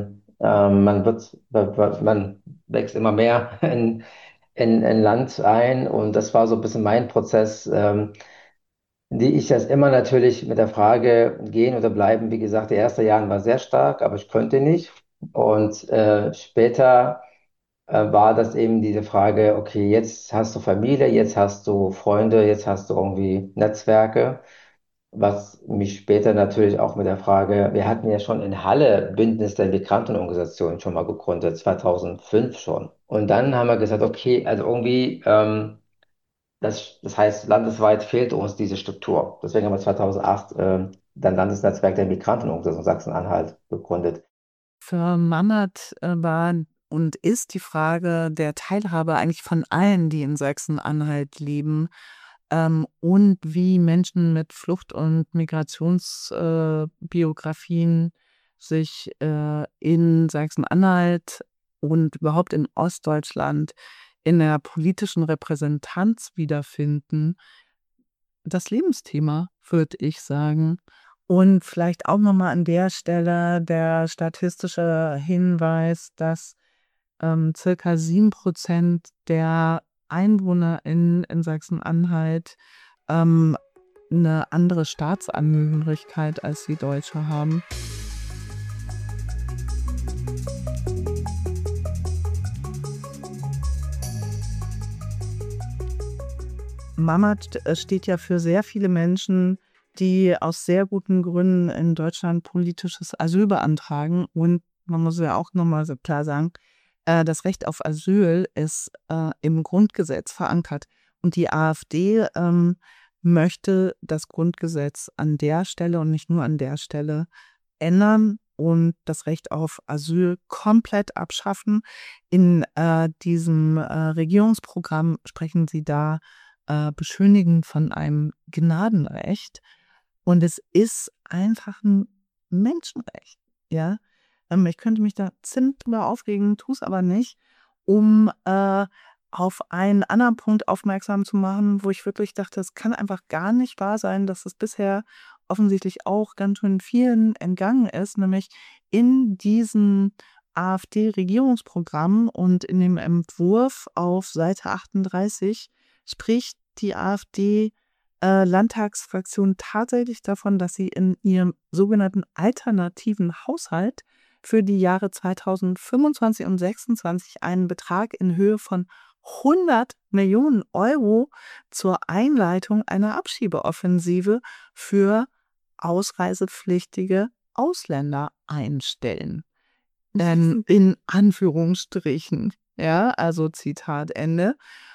Man wächst immer mehr in Land ein, und das war so ein bisschen mein Prozess. die ich das immer natürlich mit der Frage gehen oder bleiben. Wie gesagt, die ersten Jahre war sehr stark, aber ich konnte nicht. Und später war das eben diese Frage, okay, jetzt hast du Familie, jetzt hast du Freunde, jetzt hast du irgendwie Netzwerke, was mich später natürlich auch mit der Frage, wir hatten ja schon in Halle Bündnis der Migrantenorganisationen schon mal gegründet, 2005 schon. Und dann haben wir gesagt, okay, also irgendwie, das heißt, landesweit fehlt uns diese Struktur. Deswegen haben wir 2008 dann Landesnetzwerk der Migrantenorganisation Sachsen-Anhalt gegründet. Für Mamat war und ist die Frage der Teilhabe eigentlich von allen, die in Sachsen-Anhalt leben, und wie Menschen mit Flucht- und Migrationsbiografien sich in Sachsen-Anhalt und überhaupt in Ostdeutschland in der politischen Repräsentanz wiederfinden. Das Lebensthema, würde ich sagen. Und vielleicht auch nochmal an der Stelle der statistische Hinweis, dass circa 7% der Einwohner in Sachsen-Anhalt eine andere Staatsangehörigkeit als die Deutsche haben. Mamat steht ja für sehr viele Menschen, die aus sehr guten Gründen in Deutschland politisches Asyl beantragen. Und man muss ja auch nochmal so klar sagen, das Recht auf Asyl ist im Grundgesetz verankert. Und die AfD möchte das Grundgesetz an der Stelle und nicht nur an der Stelle ändern und das Recht auf Asyl komplett abschaffen. In diesem Regierungsprogramm sprechen sie da beschönigend von einem Gnadenrecht. Und es ist einfach ein Menschenrecht. Ja? Ich könnte mich da ziemlich drüber aufregen, tue es aber nicht, um auf einen anderen Punkt aufmerksam zu machen, wo ich wirklich dachte, es kann einfach gar nicht wahr sein, dass es bisher offensichtlich auch ganz schön vielen entgangen ist, nämlich in diesem AfD-Regierungsprogramm und in dem Entwurf auf Seite 38 spricht die AfD-Landtagsfraktion tatsächlich davon, dass sie in ihrem sogenannten alternativen Haushalt für die Jahre 2025 und 2026 einen Betrag in Höhe von 100 Millionen Euro zur Einleitung einer Abschiebeoffensive für ausreisepflichtige Ausländer einstellen. In Anführungsstrichen. Ja, also Zitat Ende.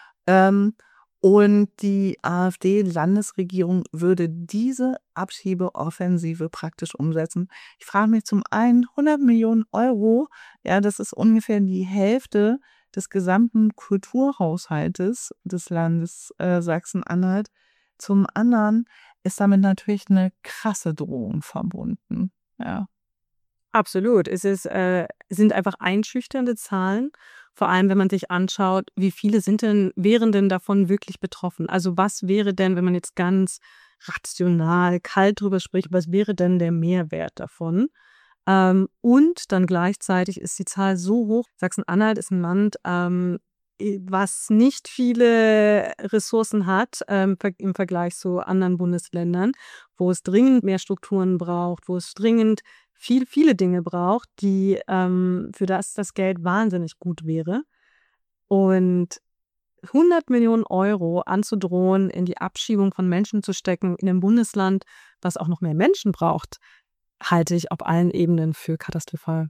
Und die AfD-Landesregierung würde diese Abschiebeoffensive praktisch umsetzen. Ich frage mich zum einen, 100 Millionen Euro, ja, das ist ungefähr die Hälfte des gesamten Kulturhaushaltes des Landes Sachsen-Anhalt. Zum anderen ist damit natürlich eine krasse Drohung verbunden. Ja. Absolut. Sind einfach einschüchternde Zahlen, vor allem wenn man sich anschaut, wie viele wären denn davon wirklich betroffen? Also was wäre denn, wenn man jetzt ganz rational, kalt drüber spricht, was wäre denn der Mehrwert davon? Und dann gleichzeitig ist die Zahl so hoch. Sachsen-Anhalt ist ein Land, was nicht viele Ressourcen hat im Vergleich zu anderen Bundesländern, wo es dringend mehr Strukturen braucht, wo es dringend viele Dinge braucht, die für das Geld wahnsinnig gut wäre. Und 100 Millionen Euro anzudrohen, in die Abschiebung von Menschen zu stecken, in einem Bundesland, was auch noch mehr Menschen braucht, halte ich auf allen Ebenen für katastrophal.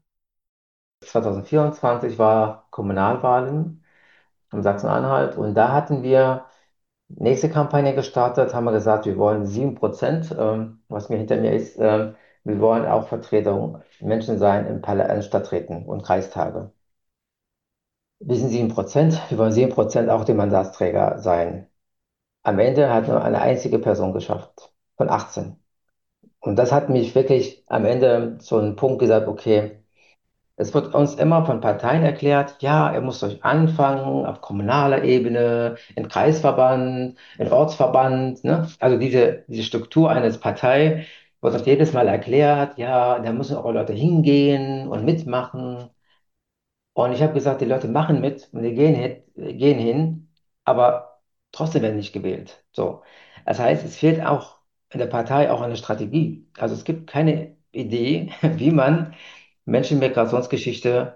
2024 war Kommunalwahlen in Sachsen-Anhalt und da hatten wir nächste Kampagne gestartet, haben wir gesagt, wir wollen 7%, was mir hinter mir ist, wir wollen auch Vertretung, Menschen sein im Stadträten und Kreistage. Wir sind 7%, wir wollen 7% auch die Mandatsträger sein. Am Ende hat nur eine einzige Person geschafft, von 18. Und das hat mich wirklich am Ende zu einem Punkt gesagt, okay, es wird uns immer von Parteien erklärt, ja, ihr müsst euch anfangen auf kommunaler Ebene, im Kreisverband, im Ortsverband, ne? Also diese Struktur eines Partei wird uns jedes Mal erklärt, ja, da müssen auch Leute hingehen und mitmachen. Und ich habe gesagt, die Leute machen mit und die gehen hin, aber trotzdem werden nicht gewählt. So. Das heißt, es fehlt auch in der Partei auch eine Strategie. Also es gibt keine Idee, wie man Menschen mit Migrationsgeschichte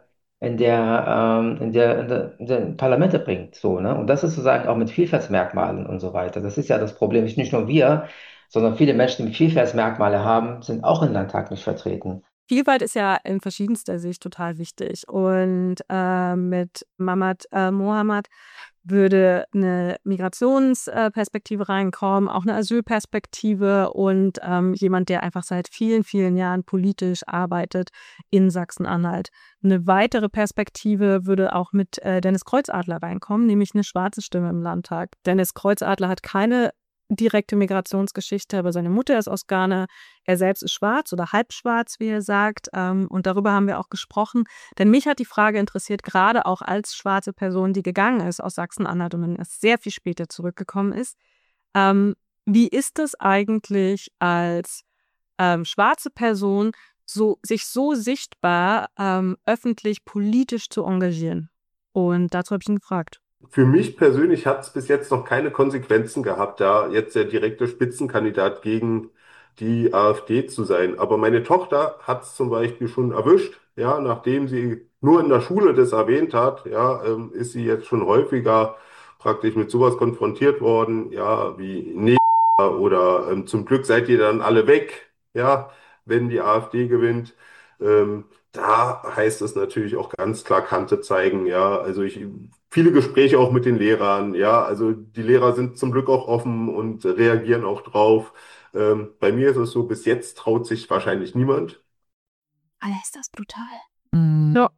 in der Parlamente bringt. So, ne? Und das ist sozusagen auch mit Vielfaltsmerkmalen und so weiter. Das ist ja das Problem. Nicht nur wir, sondern viele Menschen, die Vielfaltsmerkmale haben, sind auch im Landtag nicht vertreten. Vielfalt ist ja in verschiedenster Sicht total wichtig. Und mit Mamat Mohamad würde eine Migrationsperspektive reinkommen, auch eine Asylperspektive und jemand, der einfach seit vielen, vielen Jahren politisch arbeitet in Sachsen-Anhalt. Eine weitere Perspektive würde auch mit Dennis Kreuzadler reinkommen, nämlich eine schwarze Stimme im Landtag. Dennis Kreuzadler hat keine direkte Migrationsgeschichte, aber seine Mutter ist aus Ghana. Er selbst ist schwarz oder halb schwarz, wie er sagt. Und darüber haben wir auch gesprochen. Denn mich hat die Frage interessiert, gerade auch als schwarze Person, die gegangen ist aus Sachsen-Anhalt und dann erst sehr viel später zurückgekommen ist. Wie ist es eigentlich als schwarze Person, sich so sichtbar öffentlich politisch zu engagieren? Und dazu habe ich ihn gefragt. Für mich persönlich hat es bis jetzt noch keine Konsequenzen gehabt, da jetzt der direkte Spitzenkandidat gegen die AfD zu sein. Aber meine Tochter hat es zum Beispiel schon erwischt, ja, nachdem sie nur in der Schule das erwähnt hat, ja, ist sie jetzt schon häufiger praktisch mit sowas konfrontiert worden, ja, wie nee oder zum Glück seid ihr dann alle weg, ja, wenn die AfD gewinnt. Da heißt es natürlich auch ganz klar Kante zeigen, ja. Also viele Gespräche auch mit den Lehrern, ja. Also die Lehrer sind zum Glück auch offen und reagieren auch drauf. Bei mir ist es so, bis jetzt traut sich wahrscheinlich niemand. Alter, ist das brutal. Ja.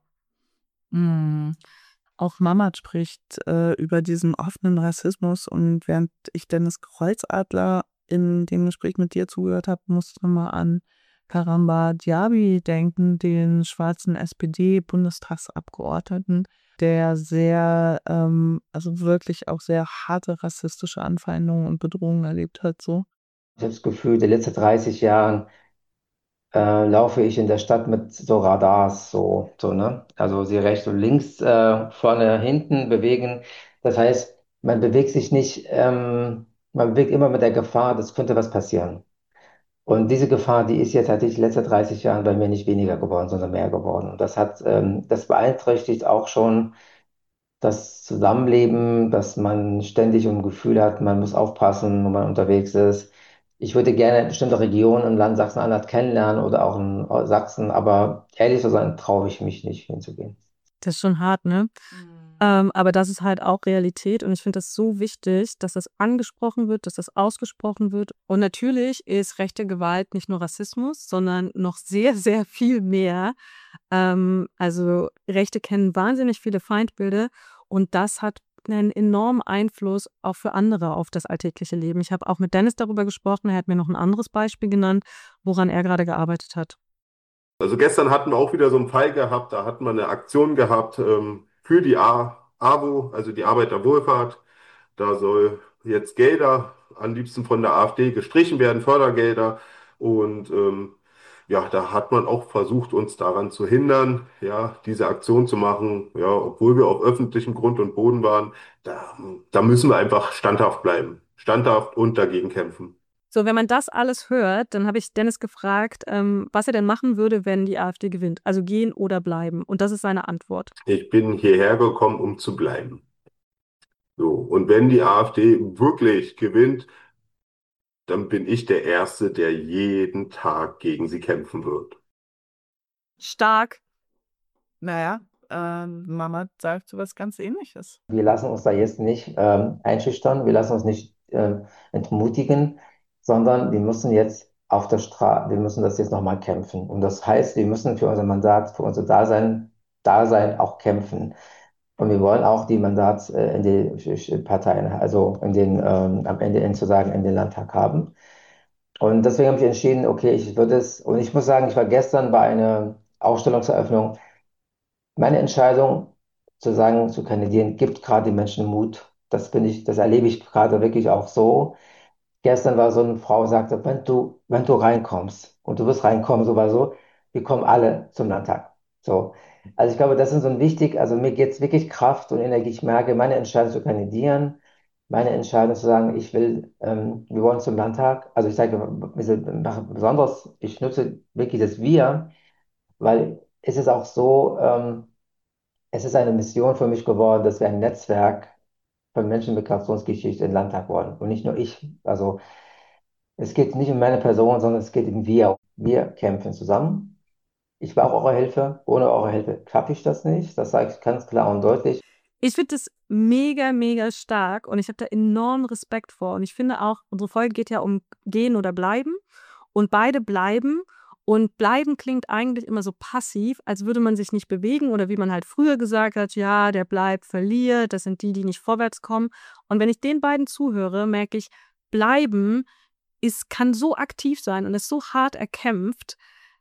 Auch Mamat spricht über diesen offenen Rassismus und während ich Dennis Kreuzadler in dem Gespräch mit dir zugehört habe, musste ich mal an Karamba Diaby denken, den schwarzen SPD-Bundestagsabgeordneten, der sehr, also wirklich auch sehr harte rassistische Anfeindungen und Bedrohungen erlebt hat. So. Ich habe das Gefühl, die letzten 30 Jahren laufe ich in der Stadt mit so Radars, ne? Also sie rechts und links, vorne, hinten bewegen. Das heißt, man bewegt sich nicht, man bewegt immer mit der Gefahr, das könnte was passieren. Und diese Gefahr, die ist jetzt tatsächlich in den letzten 30 Jahren bei mir nicht weniger geworden, sondern mehr geworden. Und das beeinträchtigt auch schon das Zusammenleben, dass man ständig ein Gefühl hat, man muss aufpassen, wo man unterwegs ist. Ich würde gerne bestimmte Regionen im Land Sachsen-Anhalt kennenlernen oder auch in Sachsen, aber ehrlich zu sein, traue ich mich nicht hinzugehen. Das ist schon hart, ne? Aber das ist halt auch Realität und ich finde das so wichtig, dass das angesprochen wird, dass das ausgesprochen wird. Und natürlich ist rechte Gewalt nicht nur Rassismus, sondern noch sehr, sehr viel mehr. Also Rechte kennen wahnsinnig viele Feindbilder und das hat einen enormen Einfluss auch für andere auf das alltägliche Leben. Ich habe auch mit Dennis darüber gesprochen, er hat mir noch ein anderes Beispiel genannt, woran er gerade gearbeitet hat. Also gestern hatten wir auch wieder so einen Fall gehabt, da hatten wir eine Aktion gehabt für die AWO, also die Arbeiterwohlfahrt. Da soll jetzt Gelder, am liebsten von der AfD, gestrichen werden, Fördergelder. Und ja, da hat man auch versucht, uns daran zu hindern, ja, diese Aktion zu machen, ja, obwohl wir auf öffentlichem Grund und Boden waren. Da müssen wir einfach standhaft bleiben, standhaft und dagegen kämpfen. So, wenn man das alles hört, dann habe ich Dennis gefragt, was er denn machen würde, wenn die AfD gewinnt. Also gehen oder bleiben. Und das ist seine Antwort. Ich bin hierher gekommen, um zu bleiben. So, und wenn die AfD wirklich gewinnt, dann bin ich der Erste, der jeden Tag gegen sie kämpfen wird. Stark. Naja, Mama sagt so was ganz Ähnliches. Wir lassen uns da jetzt nicht einschüchtern, wir lassen uns nicht entmutigen, sondern wir müssen jetzt auf der Straße, wir müssen das jetzt nochmal kämpfen. Und das heißt, wir müssen für unser Mandat, für unser Dasein auch kämpfen. Und wir wollen auch die Mandats in die Parteien, also am Ende sozusagen in den Landtag haben. Und deswegen habe ich entschieden, okay, ich würde es, und ich muss sagen, ich war gestern bei einer Ausstellungseröffnung. Meine Entscheidung, zu sagen, zu kandidieren, gibt gerade den Menschen Mut. Das erlebe ich gerade wirklich auch so. Gestern war so eine Frau, sagte, wenn du reinkommst, und du wirst reinkommen, so, wir kommen alle zum Landtag. So. Also ich glaube, das ist so ein wichtig, also mir geht es wirklich Kraft und Energie. Ich merke, meine Entscheidung zu kandidieren meine Entscheidung zu sagen, wir wollen zum Landtag. Also ich sage, besonders, ich nutze wirklich das Wir, weil es ist auch so, es ist eine Mission für mich geworden, dass wir ein Netzwerk von Menschen mit Migrationsgeschichte in den Landtag wollen. Und nicht nur ich. Also es geht nicht um meine Person, sondern es geht um wir. Wir kämpfen zusammen. Ich brauche eure Hilfe. Ohne eure Hilfe schaffe ich das nicht. Das sage ich ganz klar und deutlich. Ich finde das mega, mega stark und ich habe da enormen Respekt vor. Und ich finde auch, unsere Folge geht ja um Gehen oder Bleiben. Und beide bleiben. Und bleiben klingt eigentlich immer so passiv, als würde man sich nicht bewegen oder wie man halt früher gesagt hat, ja, der bleibt, verliert, das sind die nicht vorwärts kommen. Und wenn ich den beiden zuhöre, merke ich, bleiben kann so aktiv sein und ist so hart erkämpft.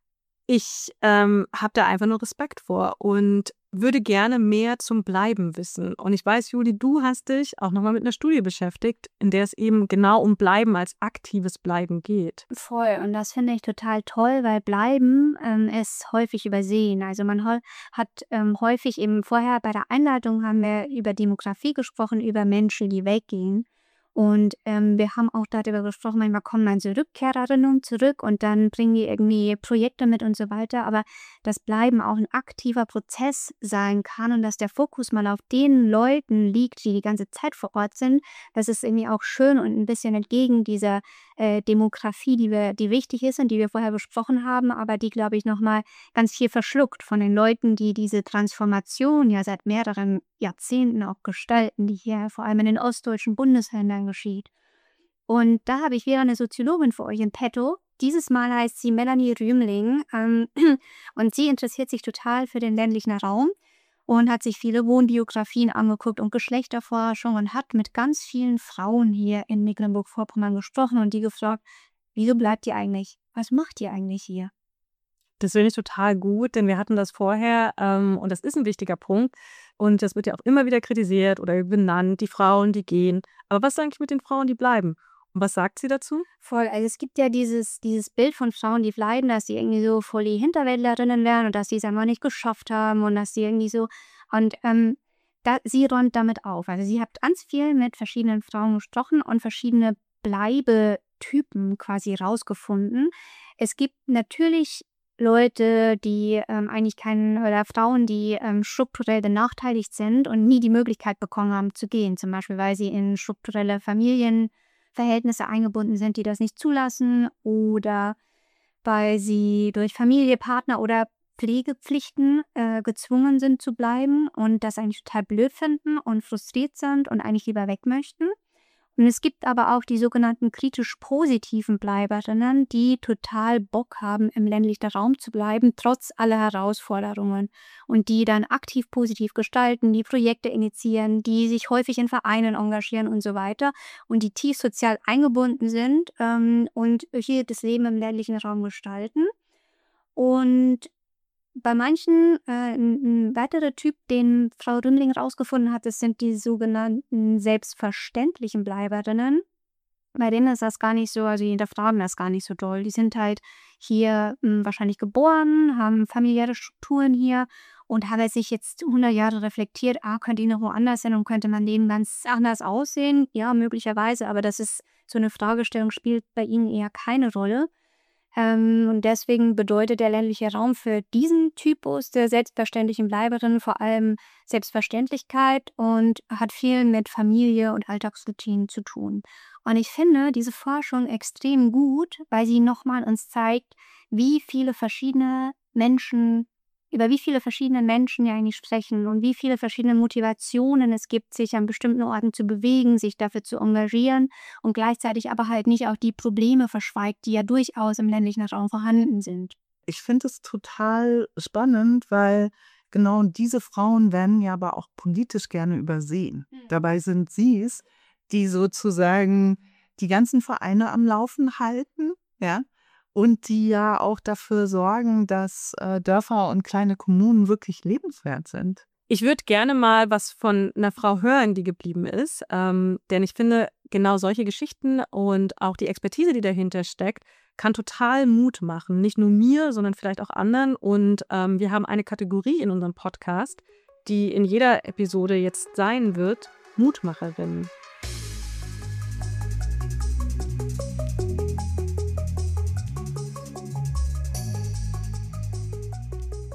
Ich habe da einfach nur Respekt vor und würde gerne mehr zum Bleiben wissen. Und ich weiß, Juli, du hast dich auch nochmal mit einer Studie beschäftigt, in der es eben genau um Bleiben als aktives Bleiben geht. Voll. Und das finde ich total toll, weil Bleiben ist häufig übersehen. Also man hat häufig eben vorher bei der Einleitung haben wir über Demografie gesprochen, über Menschen, die weggehen. Und wir haben auch darüber gesprochen, manchmal kommen dann so Rückkehrerinnen zurück und dann bringen die irgendwie Projekte mit und so weiter. Aber dass Bleiben auch ein aktiver Prozess sein kann und dass der Fokus mal auf den Leuten liegt, die die ganze Zeit vor Ort sind, das ist irgendwie auch schön und ein bisschen entgegen dieser Demografie, die wichtig ist und die wir vorher besprochen haben, aber die, glaube ich, nochmal ganz viel verschluckt von den Leuten, die diese Transformation ja seit mehreren Jahrzehnten auch gestalten, die hier vor allem in den ostdeutschen Bundesländern geschieht. Und da habe ich wieder eine Soziologin für euch in petto. Dieses Mal heißt sie Melanie Rühmling und sie interessiert sich total für den ländlichen Raum und hat sich viele Wohnbiografien angeguckt und Geschlechterforschung und hat mit ganz vielen Frauen hier in Mecklenburg-Vorpommern gesprochen und die gefragt, wieso bleibt ihr eigentlich? Was macht ihr eigentlich hier? Das finde ich total gut, denn wir hatten das vorher und das ist ein wichtiger Punkt und das wird ja auch immer wieder kritisiert oder benannt, die Frauen, die gehen. Aber was ist eigentlich mit den Frauen, die bleiben? Und was sagt sie dazu? Voll, also es gibt ja dieses Bild von Frauen, die bleiben, dass sie irgendwie so voll die Hinterwäldlerinnen wären und dass sie es einfach nicht geschafft haben und dass sie irgendwie so, und sie räumt damit auf. Also sie hat ganz viel mit verschiedenen Frauen gesprochen und verschiedene Bleibetypen quasi rausgefunden. Es gibt natürlich Leute, die eigentlich oder Frauen, die strukturell benachteiligt sind und nie die Möglichkeit bekommen haben zu gehen. Zum Beispiel, weil sie in strukturelle Familienverhältnisse eingebunden sind, die das nicht zulassen oder weil sie durch Familie, Partner oder Pflegepflichten gezwungen sind zu bleiben und das eigentlich total blöd finden und frustriert sind und eigentlich lieber weg möchten. Und es gibt aber auch die sogenannten kritisch positiven Bleiberinnen, die total Bock haben, im ländlichen Raum zu bleiben, trotz aller Herausforderungen. Und die dann aktiv positiv gestalten, die Projekte initiieren, die sich häufig in Vereinen engagieren und so weiter. Und die tief sozial eingebunden sind und hier das Leben im ländlichen Raum gestalten. Und bei manchen, ein weiterer Typ, den Frau Rühmling rausgefunden hat, das sind die sogenannten selbstverständlichen Bleiberinnen. Bei denen ist das gar nicht so, also die hinterfragen das gar nicht so doll. Die sind halt hier wahrscheinlich geboren, haben familiäre Strukturen hier und haben sich jetzt 100 Jahre reflektiert, könnte ich noch woanders sein und könnte mein Leben ganz anders aussehen? Ja, möglicherweise, aber das ist so eine Fragestellung, spielt bei ihnen eher keine Rolle. Und deswegen bedeutet der ländliche Raum für diesen Typus der selbstverständlichen Bleiberin vor allem Selbstverständlichkeit und hat viel mit Familie und Alltagsroutinen zu tun. Und ich finde diese Forschung extrem gut, weil sie nochmal uns zeigt, über wie viele verschiedene Menschen ja eigentlich sprechen und wie viele verschiedene Motivationen es gibt, sich an bestimmten Orten zu bewegen, sich dafür zu engagieren und gleichzeitig aber halt nicht auch die Probleme verschweigt, die ja durchaus im ländlichen Raum vorhanden sind. Ich finde es total spannend, weil genau diese Frauen werden ja aber auch politisch gerne übersehen. Dabei sind sie es, die sozusagen die ganzen Vereine am Laufen halten, ja, und die ja auch dafür sorgen, dass Dörfer und kleine Kommunen wirklich lebenswert sind. Ich würde gerne mal was von einer Frau hören, die geblieben ist. Denn ich finde, genau solche Geschichten und auch die Expertise, die dahinter steckt, kann total Mut machen. Nicht nur mir, sondern vielleicht auch anderen. Und wir haben eine Kategorie in unserem Podcast, die in jeder Episode jetzt sein wird: Mutmacherinnen.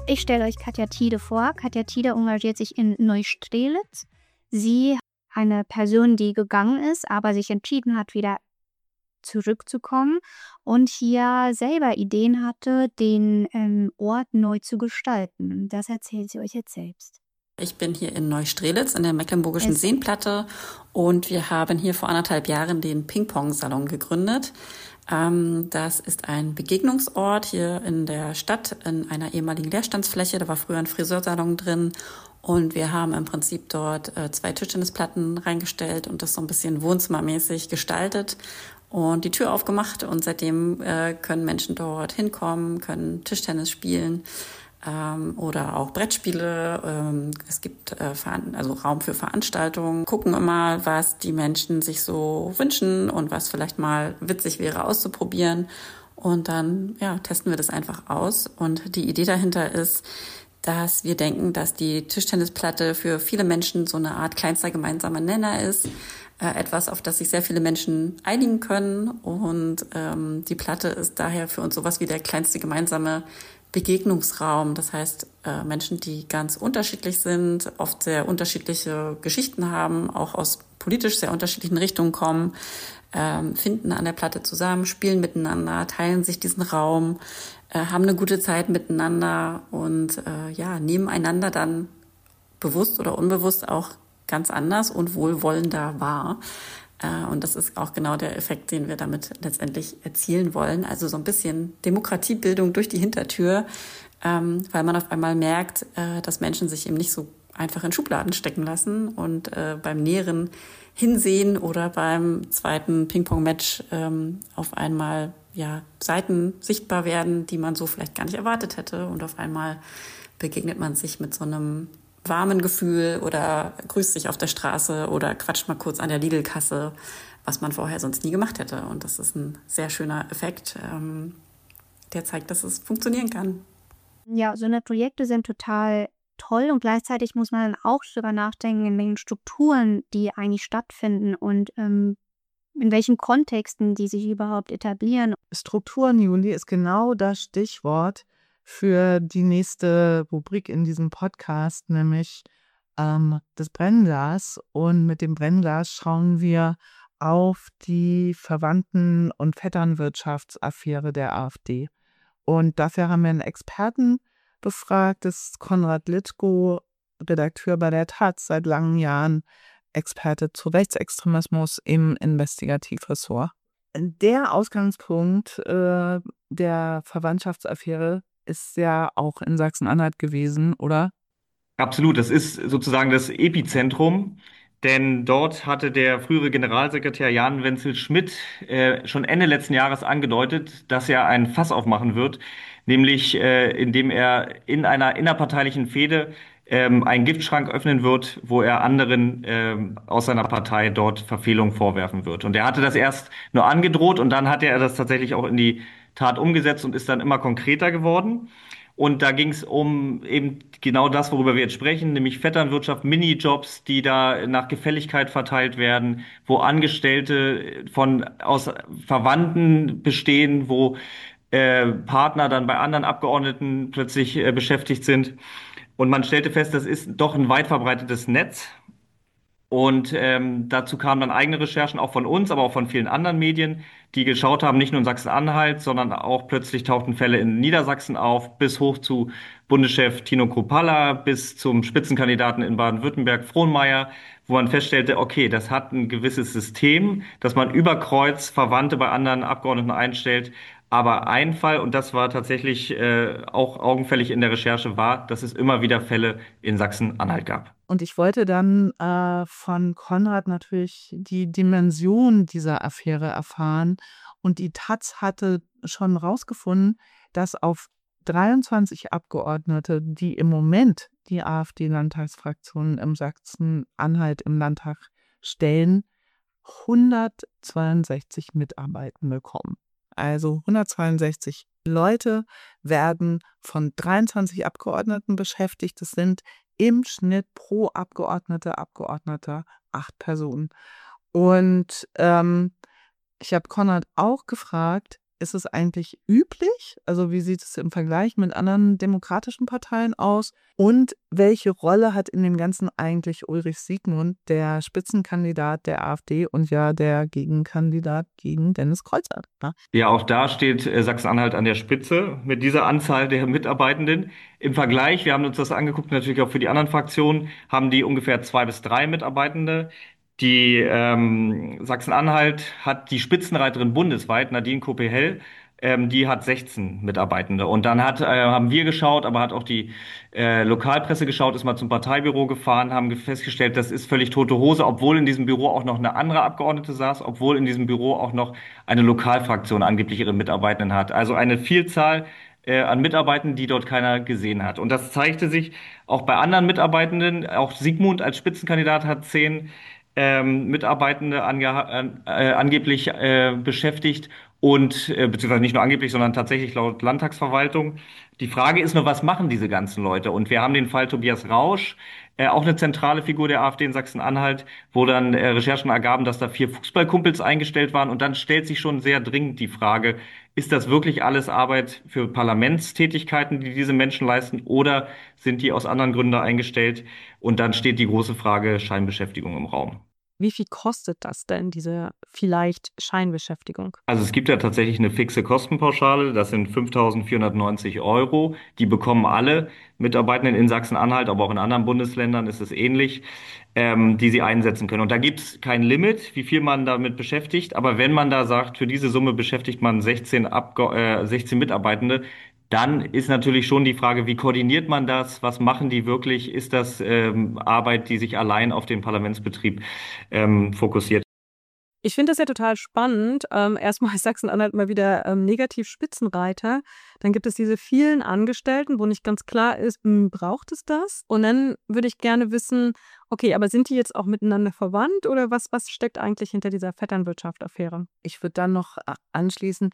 Ich stelle euch Katja Tiede vor. Katja Tiede engagiert sich in Neustrelitz. Sie eine Person, die gegangen ist, aber sich entschieden hat, wieder zurückzukommen und hier selber Ideen hatte, den Ort neu zu gestalten. Das erzählt sie euch jetzt selbst. Ich bin hier in Neustrelitz in der Mecklenburgischen Seenplatte und wir haben hier vor 1,5 Jahren den Ping-Pong-Salon gegründet. Das ist ein Begegnungsort hier in der Stadt, in einer ehemaligen Leerstandsfläche. Da war früher ein Friseursalon drin und wir haben im Prinzip dort 2 Tischtennisplatten reingestellt und das so ein bisschen wohnzimmermäßig gestaltet und die Tür aufgemacht und seitdem können Menschen dort hinkommen, können Tischtennis spielen. Oder auch Brettspiele. Es gibt also Raum für Veranstaltungen. Gucken immer, was die Menschen sich so wünschen und was vielleicht mal witzig wäre auszuprobieren. Und dann testen wir das einfach aus. Und die Idee dahinter ist, dass wir denken, dass die Tischtennisplatte für viele Menschen so eine Art kleinster gemeinsamer Nenner ist. Etwas, auf das sich sehr viele Menschen einigen können. Und die Platte ist daher für uns sowas wie der kleinste gemeinsame Begegnungsraum. Das heißt, Menschen, die ganz unterschiedlich sind, oft sehr unterschiedliche Geschichten haben, auch aus politisch sehr unterschiedlichen Richtungen kommen, finden an der Platte zusammen, spielen miteinander, teilen sich diesen Raum, haben eine gute Zeit miteinander und nehmen einander dann bewusst oder unbewusst auch ganz anders und wohlwollender wahr. Und das ist auch genau der Effekt, den wir damit letztendlich erzielen wollen. Also so ein bisschen Demokratiebildung durch die Hintertür, weil man auf einmal merkt, dass Menschen sich eben nicht so einfach in Schubladen stecken lassen und beim näheren Hinsehen oder beim zweiten Ping-Pong-Match auf einmal Seiten sichtbar werden, die man so vielleicht gar nicht erwartet hätte. Und auf einmal begegnet man sich mit so einem warmen Gefühl oder grüßt sich auf der Straße oder quatscht mal kurz an der Lidl-Kasse, was man vorher sonst nie gemacht hätte. Und das ist ein sehr schöner Effekt, der zeigt, dass es funktionieren kann. Ja, so eine Projekte sind total toll und gleichzeitig muss man dann auch darüber nachdenken, in welchen Strukturen die eigentlich stattfinden und in welchen Kontexten die sich überhaupt etablieren. Strukturen, Juli, ist genau das Stichwort für die nächste Rubrik in diesem Podcast, nämlich das Brennglas. Und mit dem Brennglas schauen wir auf die Verwandten- und Vetternwirtschaftsaffäre der AfD. Und dafür haben wir einen Experten befragt, das ist Konrad Litko, Redakteur bei der Taz, seit langen Jahren Experte zu Rechtsextremismus im Investigativressort. Der Ausgangspunkt der Verwandtschaftsaffäre ist ja auch in Sachsen-Anhalt gewesen, oder? Absolut, das ist sozusagen das Epizentrum, denn dort hatte der frühere Generalsekretär Jan Wenzel Schmidt schon Ende letzten Jahres angedeutet, dass er ein Fass aufmachen wird, nämlich indem er in einer innerparteilichen Fehde einen Giftschrank öffnen wird, wo er anderen aus seiner Partei dort Verfehlungen vorwerfen wird. Und er hatte das erst nur angedroht und dann hatte er das tatsächlich auch in die Tat umgesetzt und ist dann immer konkreter geworden. Und da ging es um eben genau das, worüber wir jetzt sprechen, nämlich Vetternwirtschaft, Minijobs, die da nach Gefälligkeit verteilt werden, wo Angestellte aus Verwandten bestehen, wo Partner dann bei anderen Abgeordneten plötzlich beschäftigt sind. Und man stellte fest, das ist doch ein weit verbreitetes Netz. Und dazu kamen dann eigene Recherchen auch von uns, aber auch von vielen anderen Medien, die geschaut haben, nicht nur in Sachsen-Anhalt, sondern auch plötzlich tauchten Fälle in Niedersachsen auf, bis hoch zu Bundeschef Tino Kruppalla, bis zum Spitzenkandidaten in Baden-Württemberg, Frohnmaier, wo man feststellte, okay, das hat ein gewisses System, dass man über Kreuz Verwandte bei anderen Abgeordneten einstellt. Aber ein Fall, und das war tatsächlich auch augenfällig in der Recherche, war, dass es immer wieder Fälle in Sachsen-Anhalt gab. Und ich wollte dann von Konrad natürlich die Dimension dieser Affäre erfahren. Und die Taz hatte schon rausgefunden, dass auf 23 Abgeordnete, die im Moment die AfD-Landtagsfraktionen im Sachsen-Anhalt im Landtag stellen, 162 Mitarbeitende kommen. Also 162 Leute werden von 23 Abgeordneten beschäftigt. Das sind im Schnitt pro Abgeordneter 8 Personen. Und ich habe Konrad auch gefragt, ist es eigentlich üblich? Also wie sieht es im Vergleich mit anderen demokratischen Parteien aus? Und welche Rolle hat in dem Ganzen eigentlich Ulrich Siegmund, der Spitzenkandidat der AfD und ja der Gegenkandidat gegen Dennis Kreuzer? Ne? Ja, auch da steht Sachsen-Anhalt an der Spitze mit dieser Anzahl der Mitarbeitenden. Im Vergleich, wir haben uns das angeguckt, natürlich auch für die anderen Fraktionen, haben die ungefähr 2 bis 3 Mitarbeitende. Die Sachsen-Anhalt hat die Spitzenreiterin bundesweit, Nadine Koppe-Hell, die hat 16 Mitarbeitende. Und dann haben wir geschaut, aber hat auch die Lokalpresse geschaut, ist mal zum Parteibüro gefahren, haben festgestellt, das ist völlig tote Hose, obwohl in diesem Büro auch noch eine andere Abgeordnete saß, obwohl in diesem Büro auch noch eine Lokalfraktion angeblich ihre Mitarbeitenden hat. Also eine Vielzahl an Mitarbeitenden, die dort keiner gesehen hat. Und das zeigte sich auch bei anderen Mitarbeitenden. Auch Siegmund als Spitzenkandidat hat 10 Mitarbeitende angeblich beschäftigt und beziehungsweise nicht nur angeblich, sondern tatsächlich laut Landtagsverwaltung. Die Frage ist nur, was machen diese ganzen Leute? Und wir haben den Fall Tobias Rausch, auch eine zentrale Figur der AfD in Sachsen-Anhalt, wo dann Recherchen ergaben, dass da 4 Fußballkumpels eingestellt waren. Und dann stellt sich schon sehr dringend die Frage, ist das wirklich alles Arbeit für Parlamentstätigkeiten, die diese Menschen leisten, oder sind die aus anderen Gründen eingestellt? Und dann steht die große Frage Scheinbeschäftigung im Raum. Wie viel kostet das denn, diese vielleicht Scheinbeschäftigung? Also es gibt ja tatsächlich eine fixe Kostenpauschale, das sind 5.490 €. Die bekommen alle Mitarbeitenden in Sachsen-Anhalt, aber auch in anderen Bundesländern ist es ähnlich, die sie einsetzen können. Und da gibt es kein Limit, wie viel man damit beschäftigt. Aber wenn man da sagt, für diese Summe beschäftigt man 16 Mitarbeitende, dann ist natürlich schon die Frage, wie koordiniert man das? Was machen die wirklich? Ist das Arbeit, die sich allein auf den Parlamentsbetrieb fokussiert? Ich finde das ja total spannend. Erstmal ist Sachsen-Anhalt mal wieder negativ Spitzenreiter. Dann gibt es diese vielen Angestellten, wo nicht ganz klar ist, braucht es das? Und dann würde ich gerne wissen, okay, aber sind die jetzt auch miteinander verwandt oder was steckt eigentlich hinter dieser Vetternwirtschaft-Affäre? Ich würde dann noch anschließen,